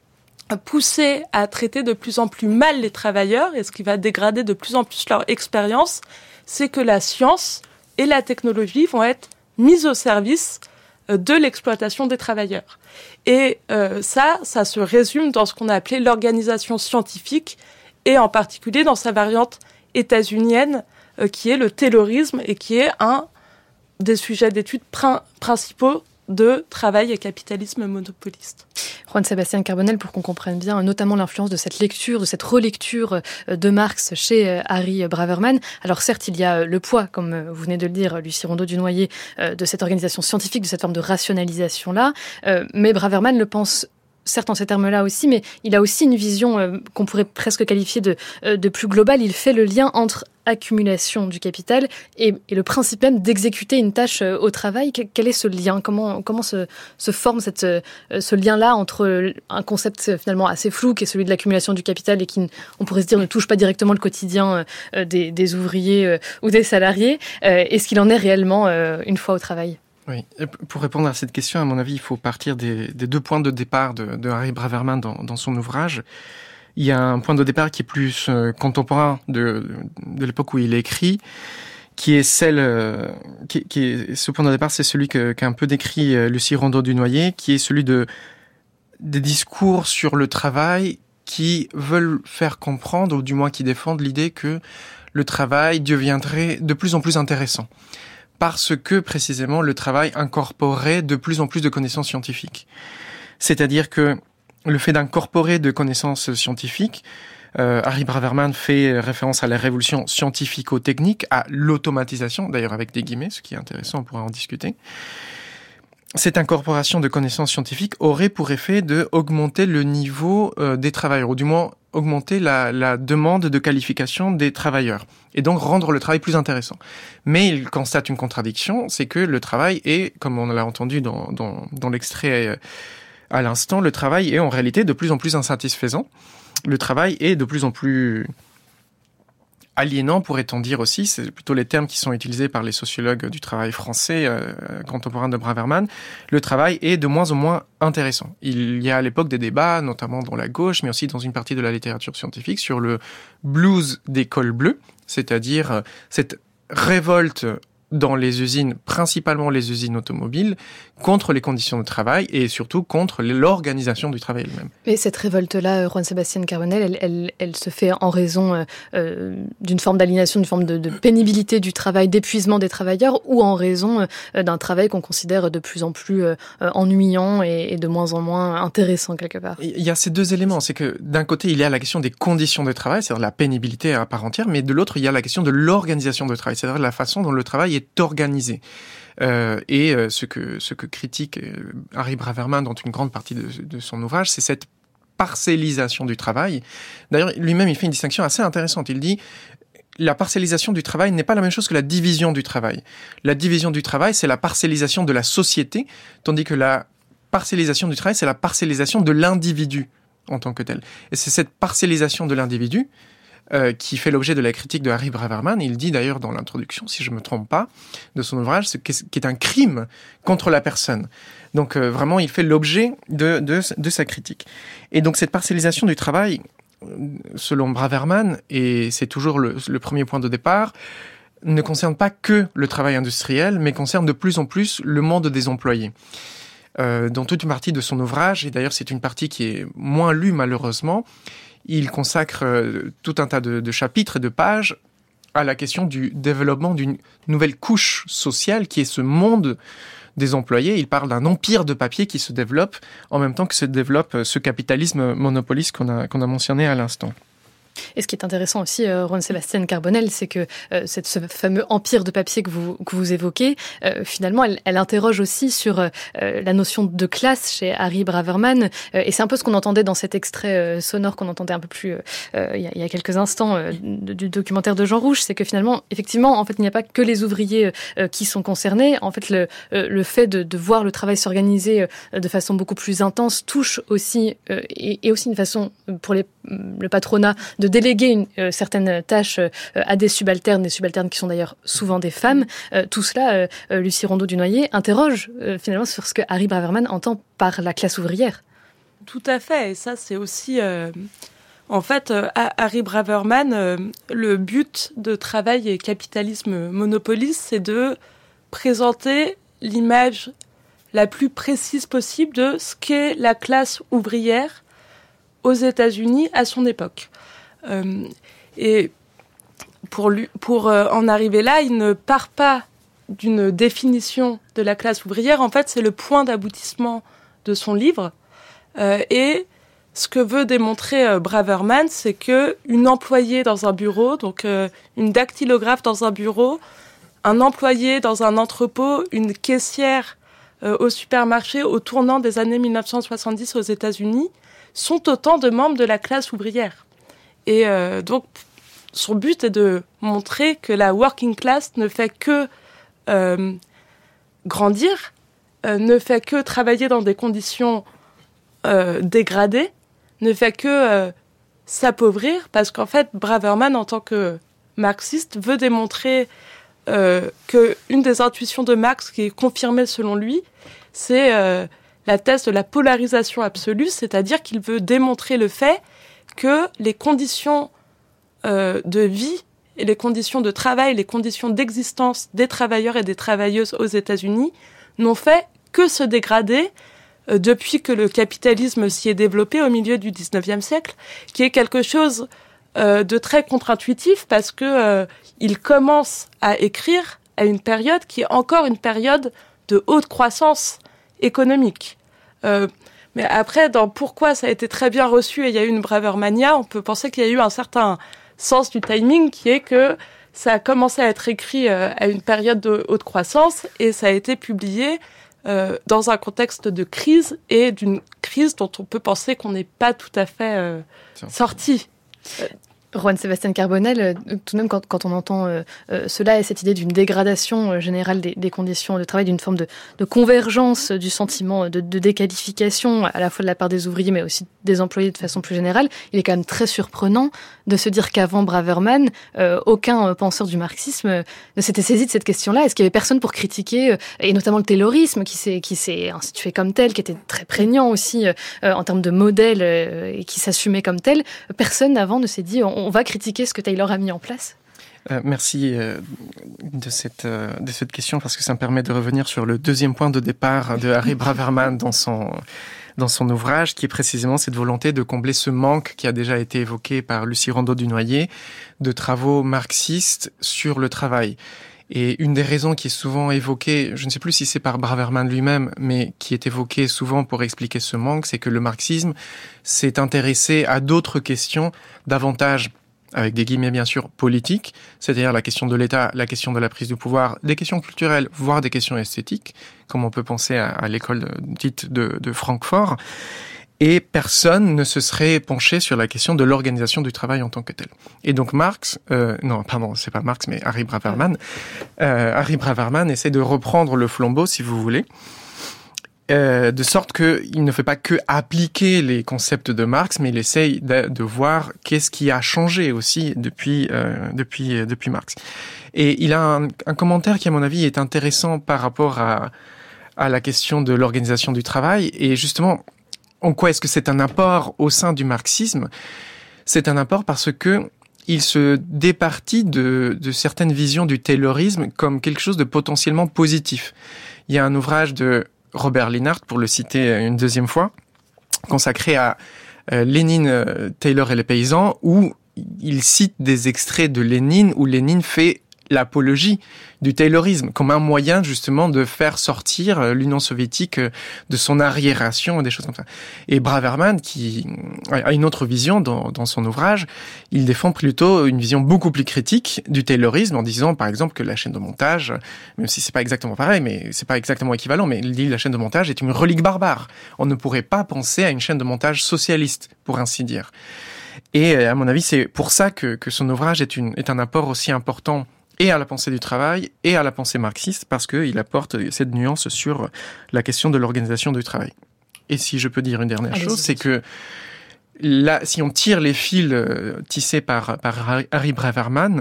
pousser à traiter de plus en plus mal les travailleurs et ce qui va dégrader de plus en plus leur expérience, c'est que la science et la technologie vont être mises au service de l'exploitation des travailleurs. Et ça se résume dans ce qu'on a appelé l'organisation scientifique et en particulier dans sa variante états-unienne qui est le taylorisme et qui est un des sujets d'études principaux de travail et capitalisme monopoliste. Juan Sébastien Carbonell, pour qu'on comprenne bien, notamment l'influence de cette lecture, de cette relecture de Marx chez Harry Braverman. Alors certes, il y a le poids, comme vous venez de le dire, Lucie Rondeau-Dunoyer, de cette organisation scientifique, de cette forme de rationalisation-là, mais Braverman le pense certes en ces termes-là aussi, mais il a aussi une vision qu'on pourrait presque qualifier de plus globale. Il fait le lien entre accumulation du capital et le principe même d'exécuter une tâche au travail. Quel est ce lien ? Comment se forme ce lien-là entre un concept finalement assez flou qui est celui de l'accumulation du capital et qui, on pourrait se dire, ne touche pas directement le quotidien des ouvriers ou des salariés, et ce qu'il en est réellement une fois au travail ? Oui, et pour répondre à cette question, à mon avis, il faut partir des 2 points de départ de Harry Braverman dans son ouvrage. Il y a un point de départ qui est plus contemporain de l'époque où il écrit, qui est ce point de départ, c'est celui qu'a un peu décrit Lucie Rondeau-Dunoyer, qui est celui des discours sur le travail qui veulent faire comprendre, ou du moins qui défendent l'idée que le travail deviendrait de plus en plus intéressant. Parce que, précisément, le travail incorporait de plus en plus de connaissances scientifiques. C'est-à-dire que le fait d'incorporer de connaissances scientifiques, Harry Braverman fait référence à la révolution scientifico-technique, à l'automatisation, d'ailleurs avec des guillemets, ce qui est intéressant, on pourra en discuter. Cette incorporation de connaissances scientifiques aurait pour effet d'augmenter le niveau des travailleurs, ou du moins augmenter la demande de qualification des travailleurs, et donc rendre le travail plus intéressant. Mais il constate une contradiction, c'est que le travail est, comme on l'a entendu dans l'extrait à l'instant, le travail est en réalité de plus en plus insatisfaisant. Le travail est de plus en plus aliénant, pourrait-on dire aussi, c'est plutôt les termes qui sont utilisés par les sociologues du travail français contemporains de Braverman. Le travail est de moins en moins intéressant. Il y a à l'époque des débats, notamment dans la gauche, mais aussi dans une partie de la littérature scientifique, sur le blues des cols bleus, c'est-à-dire cette révolte dans les usines, principalement les usines automobiles, contre les conditions de travail et surtout contre l'organisation du travail elle-même. Mais cette révolte-là, Juan Sebastián Carbonell, elle se fait en raison d'une forme d'aliénation, d'une forme de pénibilité du travail, d'épuisement des travailleurs, ou en raison d'un travail qu'on considère de plus en plus ennuyant et de moins en moins intéressant quelque part. Il y a ces deux éléments, c'est que d'un côté, il y a la question des conditions de travail, c'est-à-dire la pénibilité à part entière, mais de l'autre, il y a la question de l'organisation de travail, c'est-à-dire la façon dont le travail est organisé. Ce que critique Harry Braverman dans une grande partie de son ouvrage, c'est cette parcellisation du travail. D'ailleurs, lui-même, il fait une distinction assez intéressante. Il dit la parcellisation du travail n'est pas la même chose que la division du travail. La division du travail, c'est la parcellisation de la société, tandis que la parcellisation du travail, c'est la parcellisation de l'individu en tant que tel. Et c'est cette parcellisation de l'individu qui fait l'objet de la critique de Harry Braverman. Il dit d'ailleurs dans l'introduction, si je ne me trompe pas, de son ouvrage, qui est un crime contre la personne. Donc vraiment, il fait l'objet de sa critique. Et donc cette parcellisation du travail, selon Braverman, et c'est toujours le premier point de départ, ne concerne pas que le travail industriel, mais concerne de plus en plus le monde des employés. Dans toute une partie de son ouvrage, et d'ailleurs c'est une partie qui est moins lue malheureusement, il consacre tout un tas de chapitres et de pages à la question du développement d'une nouvelle couche sociale qui est ce monde des employés. Il parle d'un empire de papier qui se développe en même temps que se développe ce capitalisme monopoliste qu'on a mentionné à l'instant. Et ce qui est intéressant aussi, Juan Sebastián Carbonell, c'est que ce fameux empire de papier que vous évoquez, finalement, elle interroge aussi sur la notion de classe chez Harry Braverman. Et c'est un peu ce qu'on entendait dans cet extrait sonore qu'on entendait un peu plus il y a quelques instants du documentaire de Jean Rouch. C'est que finalement, effectivement, en fait, il n'y a pas que les ouvriers qui sont concernés. En fait, le fait de voir le travail s'organiser de façon beaucoup plus intense touche aussi, et aussi une façon pour le patronat de déléguer certaines tâches à des subalternes qui sont d'ailleurs souvent des femmes. Tout cela, Lucie Rondeau-Dunoyer interroge finalement sur ce que Harry Braverman entend par la classe ouvrière. Tout à fait, et ça c'est aussi... En fait, Harry Braverman, le but de Travail et capitalisme monopoliste, c'est de présenter l'image la plus précise possible de ce qu'est la classe ouvrière aux États-Unis à son époque. Et pour en arriver là, il ne part pas d'une définition de la classe ouvrière. En fait, c'est le point d'aboutissement de son livre. Et ce que veut démontrer Braverman, c'est qu'une employée dans un bureau, donc une dactylographe dans un bureau, un employé dans un entrepôt, une caissière au supermarché au tournant des années 1970 aux États-Unis, sont autant de membres de la classe ouvrière. Et donc, son but est de montrer que la working class ne fait que grandir, ne fait que travailler dans des conditions dégradées, ne fait que s'appauvrir, parce qu'en fait, Braverman, en tant que marxiste, veut démontrer qu'une des intuitions de Marx, qui est confirmée selon lui, c'est la thèse de la polarisation absolue, c'est-à-dire qu'il veut démontrer le fait que les conditions de vie et les conditions de travail, les conditions d'existence des travailleurs et des travailleuses aux États-Unis n'ont fait que se dégrader depuis que le capitalisme s'y est développé au milieu du 19e siècle, qui est quelque chose de très contre-intuitif parce que il commence à écrire à une période qui est encore une période de haute croissance économique. Mais après, dans pourquoi ça a été très bien reçu et il y a eu une Bravermania, on peut penser qu'il y a eu un certain sens du timing qui est que ça a commencé à être écrit à une période de haute croissance et ça a été publié dans un contexte de crise et d'une crise dont on peut penser qu'on n'est pas tout à fait sorti. Juan Sebastián Carbonell, tout de même, quand on entend cela et cette idée d'une dégradation générale des conditions de travail, d'une forme de convergence du sentiment de déqualification à la fois de la part des ouvriers mais aussi des employés de façon plus générale, il est quand même très surprenant de se dire qu'avant Braverman, aucun penseur du marxisme ne s'était saisi de cette question-là. Est-ce qu'il y avait personne pour critiquer, et notamment le taylorisme qui s'est institué comme tel, qui était très prégnant aussi en termes de modèle et qui s'assumait comme tel. Personne avant ne s'est dit on va critiquer ce que Taylor a mis en place. Merci de cette question parce que ça me permet de revenir sur le deuxième point de départ de Harry Braverman dans son ouvrage, qui est précisément cette volonté de combler ce manque qui a déjà été évoqué par Lucie Rondeau-Dunoyer de travaux marxistes sur le travail. Et une des raisons qui est souvent évoquée, je ne sais plus si c'est par Braverman lui-même, mais qui est évoquée souvent pour expliquer ce manque, c'est que le marxisme s'est intéressé à d'autres questions davantage, avec des guillemets bien sûr, politiques, c'est-à-dire la question de l'État, la question de la prise de pouvoir, des questions culturelles, voire des questions esthétiques, comme on peut penser à l'école dite de Francfort. Et personne ne se serait penché sur la question de l'organisation du travail en tant que tel. Et donc c'est pas Marx, mais Harry Braverman. Harry Braverman essaie de reprendre le flambeau, si vous voulez, de sorte qu'il ne fait pas que appliquer les concepts de Marx, mais il essaye de voir qu'est-ce qui a changé aussi depuis Marx. Et il a un commentaire qui, à mon avis, est intéressant par rapport à la question de l'organisation du travail, et justement, en quoi est-ce que c'est un apport au sein du marxisme ? C'est un apport parce que il se départit de certaines visions du taylorisme comme quelque chose de potentiellement positif. Il y a un ouvrage de Robert Linhart, pour le citer une deuxième fois, consacré à Lénine, Taylor et les paysans, où il cite des extraits de Lénine, où Lénine fait l'apologie du taylorisme comme un moyen justement de faire sortir l'Union soviétique de son arriération et des choses comme ça. Et Braverman, qui a une autre vision dans son ouvrage, il défend plutôt une vision beaucoup plus critique du taylorisme en disant par exemple que la chaîne de montage, même si c'est pas exactement pareil, mais c'est pas exactement équivalent, mais il dit que la chaîne de montage est une relique barbare. On ne pourrait pas penser à une chaîne de montage socialiste, pour ainsi dire. Et à mon avis, c'est pour ça que son ouvrage est un apport aussi important et à la pensée du travail, et à la pensée marxiste, parce qu'il apporte cette nuance sur la question de l'organisation du travail. Et si je peux dire une dernière chose, c'est que là, si on tire les fils tissés par Harry Braverman,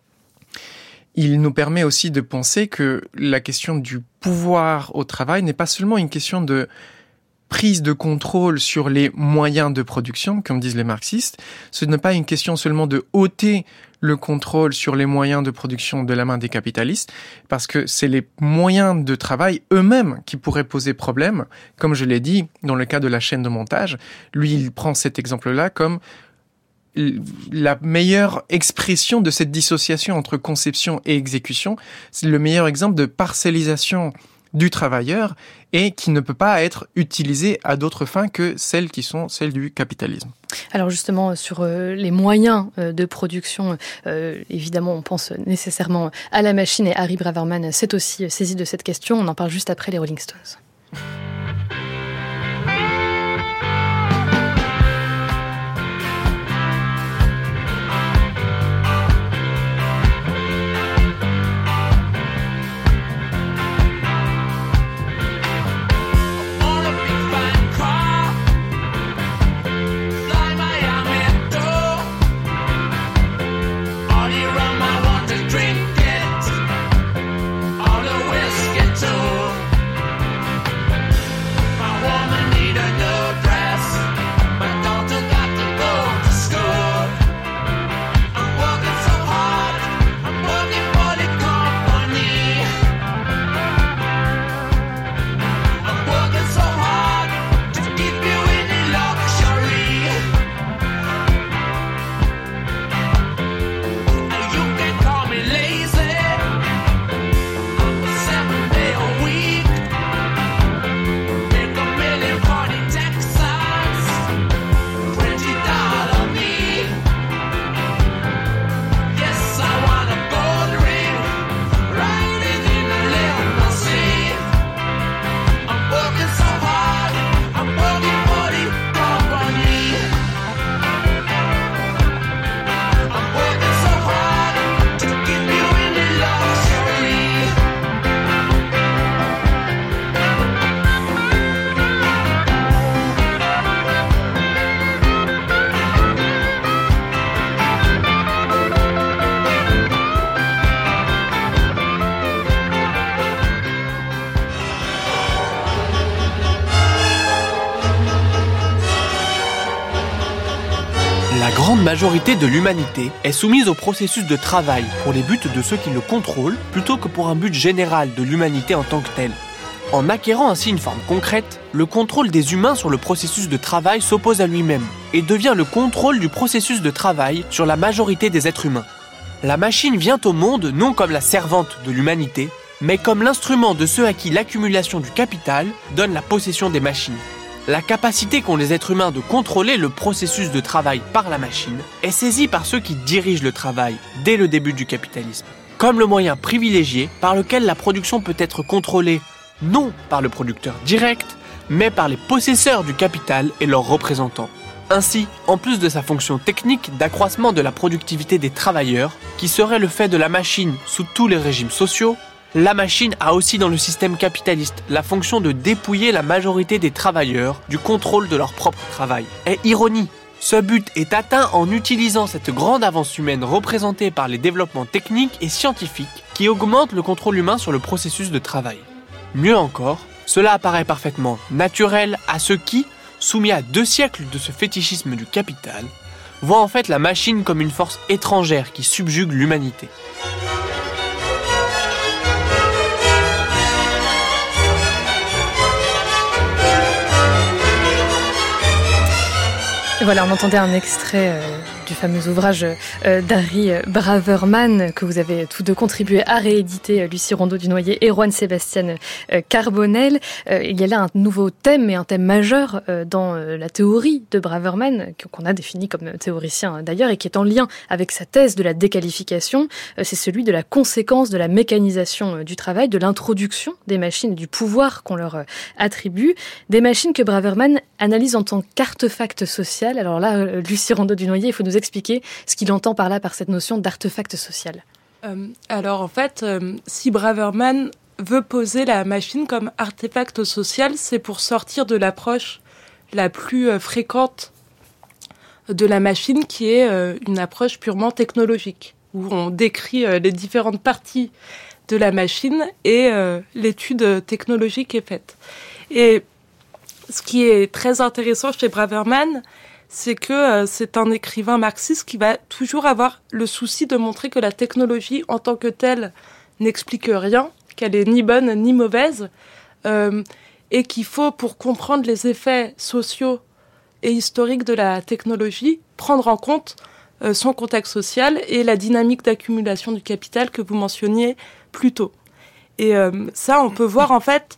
il nous permet aussi de penser que la question du pouvoir au travail n'est pas seulement une question de prise de contrôle sur les moyens de production, comme disent les marxistes. Ce n'est pas une question seulement de ôter le contrôle sur les moyens de production de la main des capitalistes, parce que c'est les moyens de travail eux-mêmes qui pourraient poser problème. Comme je l'ai dit, dans le cas de la chaîne de montage, lui, il prend cet exemple-là comme la meilleure expression de cette dissociation entre conception et exécution. C'est le meilleur exemple de parcellisation du travailleur et qui ne peut pas être utilisé à d'autres fins que celles qui sont celles du capitalisme. Alors justement, sur les moyens de production, évidemment, on pense nécessairement à la machine, et Harry Braverman s'est aussi saisi de cette question. On en parle juste après les Rolling Stones. grande majorité de l'humanité est soumise au processus de travail pour les buts de ceux qui le contrôlent, plutôt que pour un but général de l'humanité en tant que telle. En acquérant ainsi une forme concrète, le contrôle des humains sur le processus de travail s'oppose à lui-même et devient le contrôle du processus de travail sur la majorité des êtres humains. La machine vient au monde non comme la servante de l'humanité, mais comme l'instrument de ceux à qui l'accumulation du capital donne la possession des machines. La capacité qu'ont les êtres humains de contrôler le processus de travail par la machine est saisie par ceux qui dirigent le travail dès le début du capitalisme, comme le moyen privilégié par lequel la production peut être contrôlée non par le producteur direct, mais par les possesseurs du capital et leurs représentants. Ainsi, en plus de sa fonction technique d'accroissement de la productivité des travailleurs, qui serait le fait de la machine sous tous les régimes sociaux, la machine a aussi dans le système capitaliste la fonction de dépouiller la majorité des travailleurs du contrôle de leur propre travail. Et ironie, ce but est atteint en utilisant cette grande avance humaine représentée par les développements techniques et scientifiques qui augmentent le contrôle humain sur le processus de travail. Mieux encore, cela apparaît parfaitement naturel à ceux qui, soumis à 2 siècles de ce fétichisme du capital, voient en fait la machine comme une force étrangère qui subjugue l'humanité. Et voilà, on entendait un extrait du fameux ouvrage d'Harry Braverman que vous avez tous deux contribué à rééditer, Lucie Rondeau-Dunoyer et Juan-Sébastien Carbonel. Il y a là un nouveau thème et un thème majeur dans la théorie de Braverman, qu'on a défini comme théoricien d'ailleurs, et qui est en lien avec sa thèse de la déqualification. C'est celui de la conséquence de la mécanisation du travail, de l'introduction des machines et du pouvoir qu'on leur attribue. Des machines que Braverman analyse en tant qu'artefact social. Alors là, Lucie Rondeau-Dunoyer, il faut nous expliquer ce qu'il entend par là, par cette notion d'artefact social. Alors en fait, si Braverman veut poser la machine comme artefact social, c'est pour sortir de l'approche la plus fréquente de la machine, qui est une approche purement technologique, où on décrit les différentes parties de la machine et l'étude technologique est faite. Et ce qui est très intéressant chez Braverman, c'est que c'est un écrivain marxiste qui va toujours avoir le souci de montrer que la technologie en tant que telle n'explique rien, qu'elle est ni bonne ni mauvaise, et qu'il faut, pour comprendre les effets sociaux et historiques de la technologie, prendre en compte son contexte social et la dynamique d'accumulation du capital que vous mentionniez plus tôt. Et ça, on peut voir en fait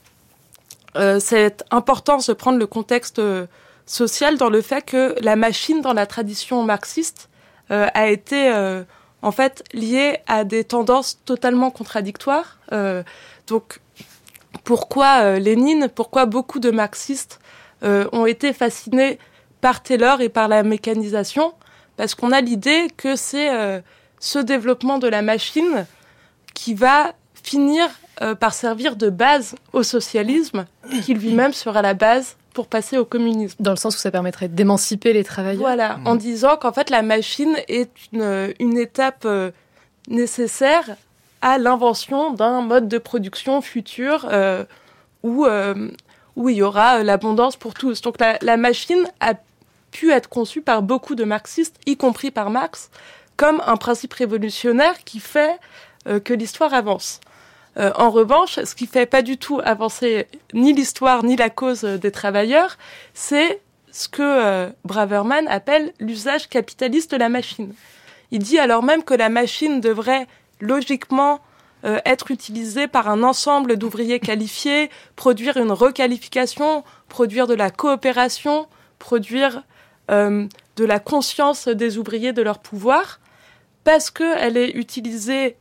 cette importance de prendre le contexte social dans le fait que la machine, dans la tradition marxiste, a été en fait liée à des tendances totalement contradictoires. Donc, pourquoi Lénine, pourquoi beaucoup de marxistes ont été fascinés par Taylor et par la mécanisation? Parce qu'on a l'idée que c'est ce développement de la machine qui va finir par servir de base au socialisme, qui lui-même sera la base pour passer au communisme. Dans le sens où ça permettrait d'émanciper les travailleurs. Voilà, en disant qu'en fait la machine est une étape nécessaire à l'invention d'un mode de production futur où il y aura l'abondance pour tous. Donc la machine a pu être conçue par beaucoup de marxistes, y compris par Marx, comme un principe révolutionnaire qui fait que l'histoire avance. En revanche, ce qui fait pas du tout avancer ni l'histoire ni la cause des travailleurs, c'est ce que Braverman appelle l'usage capitaliste de la machine. Il dit alors même que la machine devrait logiquement être utilisée par un ensemble d'ouvriers qualifiés, produire une requalification, produire de la coopération, produire de la conscience des ouvriers de leur pouvoir, parce qu'elle est utilisée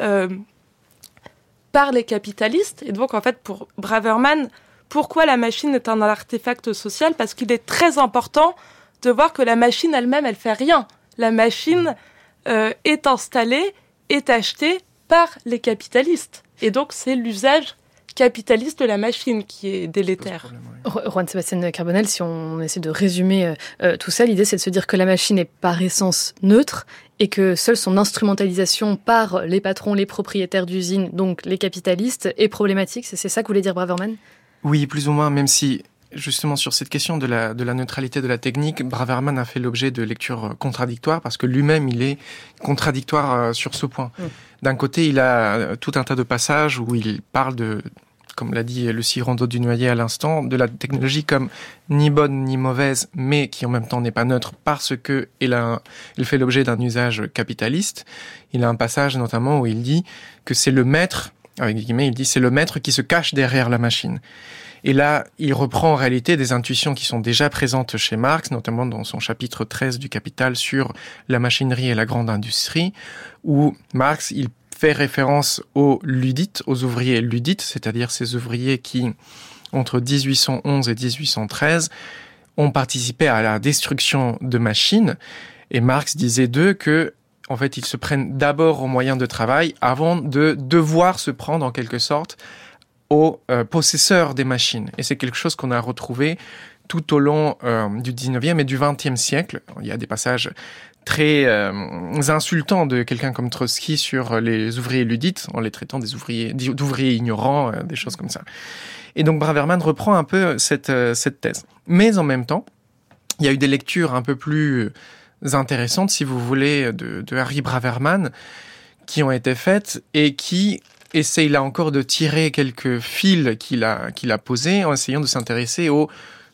par les capitalistes. Et donc, en fait, pour Braverman, pourquoi la machine est un artefact social? Parce qu'il est très important de voir que la machine elle-même, elle fait rien. La machine est installée, est achetée par les capitalistes. Et donc, c'est l'usage capitaliste de la machine qui est délétère. Juan-Sébastien Carbonel, si on essaie de résumer tout ça, l'idée c'est de se dire que la machine est par essence neutre et que seule son instrumentalisation par les patrons, les propriétaires d'usines, donc les capitalistes, est problématique. C'est ça que voulait dire Braverman? Oui, plus ou moins, même si justement, sur cette question de la neutralité de la technique, Braverman a fait l'objet de lectures contradictoires parce que lui-même, il est contradictoire sur ce point. D'un côté, il a tout un tas de passages où il parle de, comme l'a dit Lucie Rondeau-Dunoyer à l'instant, de la technologie comme ni bonne ni mauvaise, mais qui en même temps n'est pas neutre parce que il fait l'objet d'un usage capitaliste. Il a un passage notamment où il dit que c'est le maître, avec guillemets, il dit c'est le maître qui se cache derrière la machine. Et là, il reprend en réalité des intuitions qui sont déjà présentes chez Marx, notamment dans son chapitre 13 du Capital sur la machinerie et la grande industrie, où Marx, il fait référence aux ludites, aux ouvriers ludites, c'est-à-dire ces ouvriers qui, entre 1811 et 1813, ont participé à la destruction de machines. Et Marx disait d'eux que, en fait, ils se prennent d'abord aux moyens de travail avant de devoir se prendre, en quelque sorte, aux possesseurs des machines. Et c'est quelque chose qu'on a retrouvé tout au long du 19e et du 20e siècle. Il y a des passages très insultants de quelqu'un comme Trotsky sur les ouvriers ludites, en les traitant d'ouvriers ignorants, des choses comme ça. Et donc Braverman reprend un peu cette thèse. Mais en même temps, il y a eu des lectures un peu plus intéressantes, si vous voulez, de Harry Braverman, qui ont été faites et qui essaye là encore de tirer quelques fils qu'il a posés en essayant de s'intéresser aux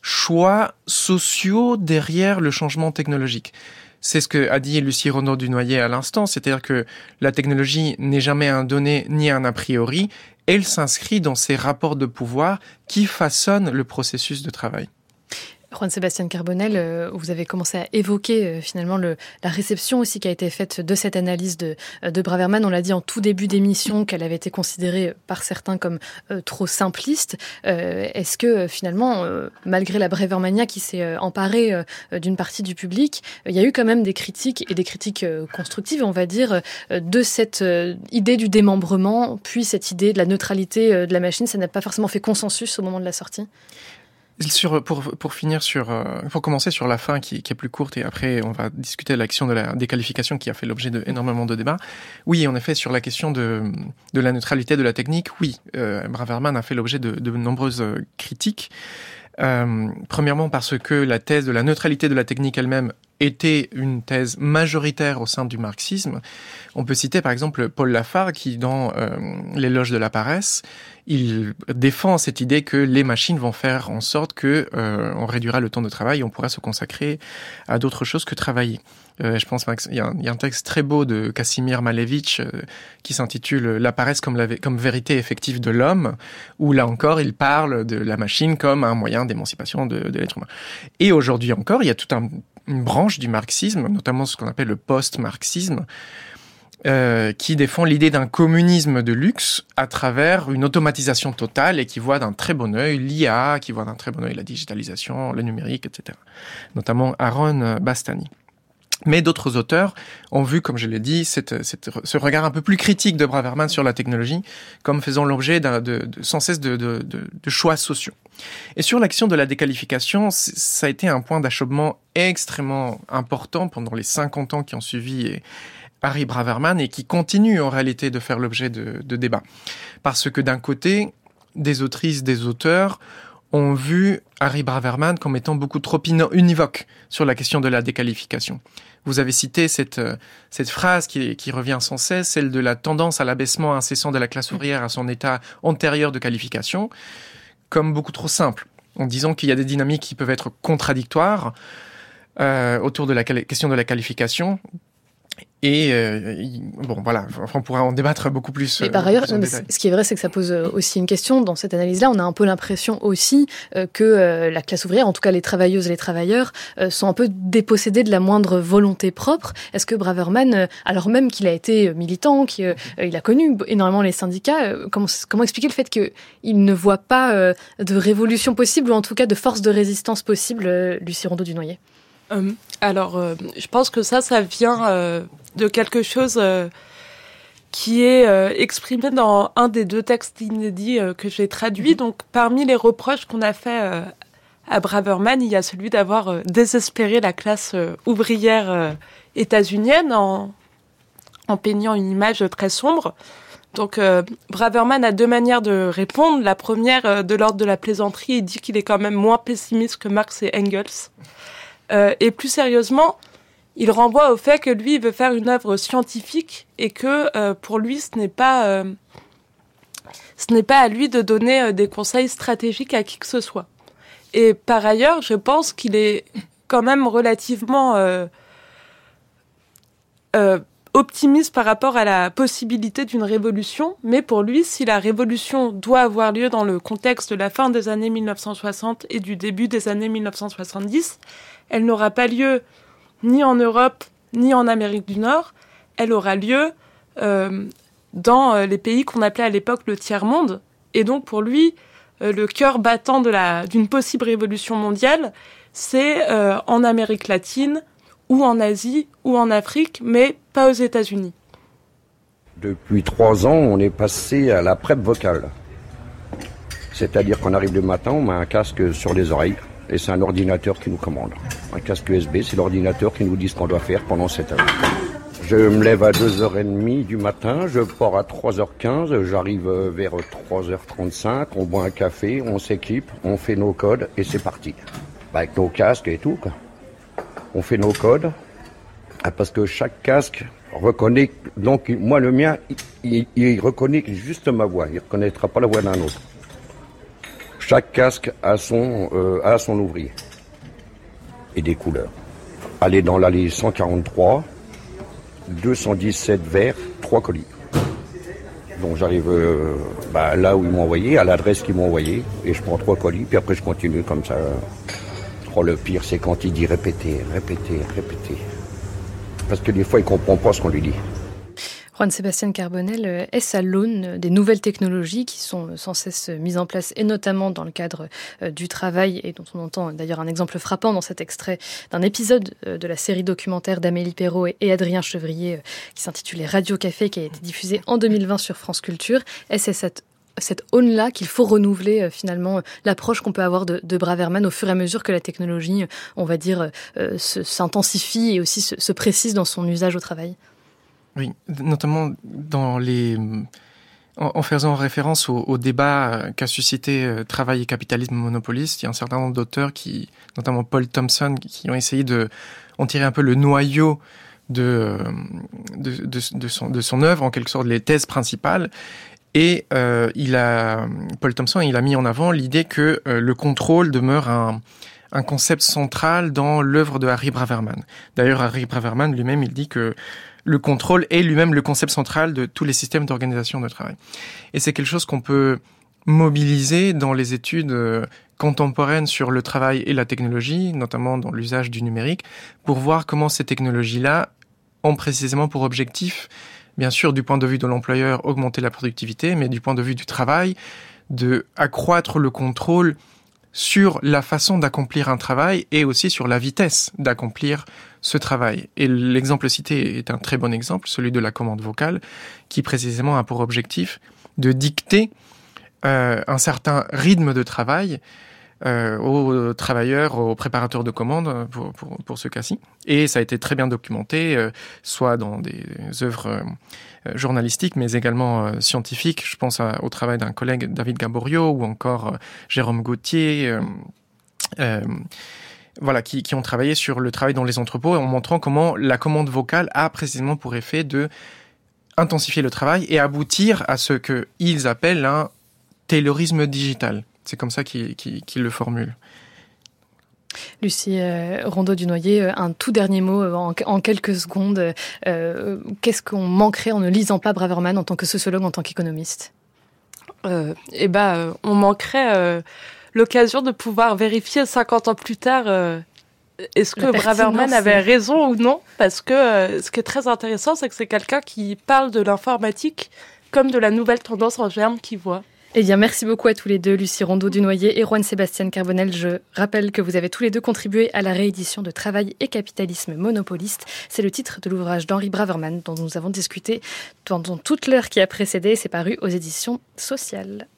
choix sociaux derrière le changement technologique. C'est ce que a dit Lucie Rondeau-Dunoyer à l'instant, c'est-à-dire que la technologie n'est jamais un donné ni un a priori, elle s'inscrit dans ces rapports de pouvoir qui façonnent le processus de travail. Juan-Sébastien Carbonel, vous avez commencé à évoquer finalement la réception aussi qui a été faite de cette analyse de Braverman. On l'a dit en tout début d'émission qu'elle avait été considérée par certains comme trop simpliste. Est-ce que finalement, malgré la Bravermania qui s'est emparée d'une partie du public, il y a eu quand même des critiques et des critiques constructives, on va dire, de cette idée du démembrement, puis cette idée de la neutralité de la machine. Ça n'a pas forcément fait consensus au moment de la sortie? Pour commencer sur la fin qui est plus courte et après on va discuter de l'action de la déqualification qui a fait l'objet d'énormément de débats. Oui, en effet, sur la question de la neutralité de la technique, oui, Braverman a fait l'objet de nombreuses critiques. Premièrement parce que la thèse de la neutralité de la technique elle-même était une thèse majoritaire au sein du marxisme. On peut citer par exemple Paul Lafargue qui, dans L'éloge de la paresse, il défend cette idée que les machines vont faire en sorte que on réduira le temps de travail et on pourra se consacrer à d'autres choses que travailler. Je pense qu'il y a un texte très beau de Casimir Malevich qui s'intitule « La paresse comme vérité effective de l'homme », où là encore, il parle de la machine comme un moyen d'émancipation de l'être humain. Et aujourd'hui encore, il y a toute une branche du marxisme, notamment ce qu'on appelle le post-marxisme, qui défend l'idée d'un communisme de luxe à travers une automatisation totale et qui voit d'un très bon œil l'IA, qui voit d'un très bon œil la digitalisation, le numérique, etc. Notamment Aaron Bastani. Mais d'autres auteurs ont vu, comme je l'ai dit, ce regard un peu plus critique de Braverman sur la technologie comme faisant l'objet sans cesse de choix sociaux. Et sur l'action de la déqualification, ça a été un point d'achoppement extrêmement important pendant les 50 ans qui ont suivi Harry Braverman et qui continue en réalité de faire l'objet de débats. Parce que d'un côté, des autrices, des auteurs ont vu Harry Braverman comme étant beaucoup trop univoque sur la question de la déqualification. Vous avez cité cette phrase qui revient sans cesse, celle de la tendance à l'abaissement incessant de la classe ouvrière à son état antérieur de qualification, comme beaucoup trop simple, en disant qu'il y a des dynamiques qui peuvent être contradictoires autour de la question de la qualification. Et bon, voilà, on pourra en débattre beaucoup plus. Et par ailleurs, ce qui est vrai, c'est que ça pose aussi une question. Dans cette analyse-là, on a un peu l'impression aussi que la classe ouvrière, en tout cas les travailleuses et les travailleurs, sont un peu dépossédés de la moindre volonté propre. Est-ce que Braverman, alors même qu'il a été militant, qu'il a connu énormément les syndicats, comment expliquer le fait qu'il ne voit pas de révolution possible, ou en tout cas de force de résistance possible, Lucie Rondeau-Dunoyer? Je pense que ça vient de quelque chose qui est exprimé dans un des 2 textes inédits que j'ai traduits. Donc, parmi les reproches qu'on a fait à Braverman, il y a celui d'avoir désespéré la classe ouvrière états-unienne en peignant une image très sombre. Donc, Braverman a deux manières de répondre. La première, de l'ordre de la plaisanterie, il dit qu'il est quand même moins pessimiste que Marx et Engels. Et plus sérieusement, il renvoie au fait que lui, il veut faire une œuvre scientifique et que pour lui, ce n'est pas à lui de donner des conseils stratégiques à qui que ce soit. Et par ailleurs, je pense qu'il est quand même relativement optimiste par rapport à la possibilité d'une révolution. Mais pour lui, si la révolution doit avoir lieu dans le contexte de la fin des années 1960 et du début des années 1970, elle n'aura pas lieu ni en Europe, ni en Amérique du Nord. Elle aura lieu dans les pays qu'on appelait à l'époque le tiers-monde. Et donc, pour lui, le cœur battant d'une possible révolution mondiale, c'est en Amérique latine, ou en Asie, ou en Afrique, mais pas aux États-Unis. Depuis 3 ans, on est passé à la PrEP vocale. C'est-à-dire qu'on arrive le matin, on met un casque sur les oreilles, et c'est un ordinateur qui nous commande. Un casque USB, c'est l'ordinateur qui nous dit ce qu'on doit faire pendant 7 heures. Je me lève à 2h30 du matin, je pars à 3h15, j'arrive vers 3h35, on boit un café, on s'équipe, on fait nos codes et c'est parti. Avec nos casques et tout, quoi. On fait nos codes, parce que chaque casque reconnaît, donc moi le mien, il reconnaît juste ma voix, il ne reconnaîtra pas la voix d'un autre. Chaque casque a son ouvrier et des couleurs. Aller dans l'allée 143, 217 verts, 3 colis. Donc j'arrive là où ils m'ont envoyé, à l'adresse qu'ils m'ont envoyé, et je prends 3 colis, puis après je continue comme ça. Oh, le pire, c'est quand il dit répéter. Parce que des fois, il ne comprend pas ce qu'on lui dit. Juan Sébastien Carbonel, est-ce à l'aune des nouvelles technologies qui sont sans cesse mises en place, et notamment dans le cadre du travail, et dont on entend d'ailleurs un exemple frappant dans cet extrait d'un épisode de la série documentaire d'Amélie Perrault et Adrien Chevrier qui s'intitulait Radio Café, qui a été diffusée en 2020 sur France Culture. Est-ce cette aune-là qu'il faut renouveler finalement l'approche qu'on peut avoir de Braverman au fur et à mesure que la technologie, on va dire, s'intensifie et aussi se précise dans son usage au travail? Oui, notamment en faisant référence au débat qu'a suscité Travail et capitalisme monopoliste. Il y a un certain nombre d'auteurs, notamment Paul Thompson, qui ont essayé en tirer un peu le noyau de son œuvre, en quelque sorte les thèses principales. Et Paul Thompson, il a mis en avant l'idée que le contrôle demeure un concept central dans l'œuvre de Harry Braverman. D'ailleurs, Harry Braverman lui-même, il dit que le contrôle est lui-même le concept central de tous les systèmes d'organisation de travail. Et c'est quelque chose qu'on peut mobiliser dans les études contemporaines sur le travail et la technologie, notamment dans l'usage du numérique, pour voir comment ces technologies-là ont précisément pour objectif, bien sûr, du point de vue de l'employeur, augmenter la productivité, mais du point de vue du travail, de accroître le contrôle sur la façon d'accomplir un travail et aussi sur la vitesse d'accomplir ce travail. Et l'exemple cité est un très bon exemple, celui de la commande vocale, qui précisément a pour objectif de dicter un certain rythme de travail aux travailleurs, aux préparateurs de commandes, pour ce cas-ci. Et ça a été très bien documenté, soit dans des œuvres journalistiques, mais également scientifiques. Je pense au travail d'un collègue, David Gaborio, ou encore Jérôme Gauthier, qui ont travaillé sur le travail dans les entrepôts, en montrant comment la commande vocale a précisément pour effet de intensifier le travail et aboutir à ce qu'ils appellent un taylorisme digital. C'est comme ça qu'ils le formulent. Lucie Rondeau-Dunoyer, un tout dernier mot en quelques secondes. Qu'est-ce qu'on manquerait en ne lisant pas Braverman en tant que sociologue, en tant qu'économiste ? On manquerait l'occasion de pouvoir vérifier 50 ans plus tard est-ce que Braverman avait raison ou non. Parce que ce qui est très intéressant, c'est que c'est quelqu'un qui parle de l'informatique comme de la nouvelle tendance en germe qu'il voit. Eh bien, merci beaucoup à tous les deux, Lucie Rondeau-Dunoyer et Juan Sébastien Carbonel. Je rappelle que vous avez tous les deux contribué à la réédition de Travail et capitalisme monopoliste. C'est le titre de l'ouvrage d'Henri Braverman dont nous avons discuté pendant toute l'heure qui a précédé. C'est paru aux éditions Sociales.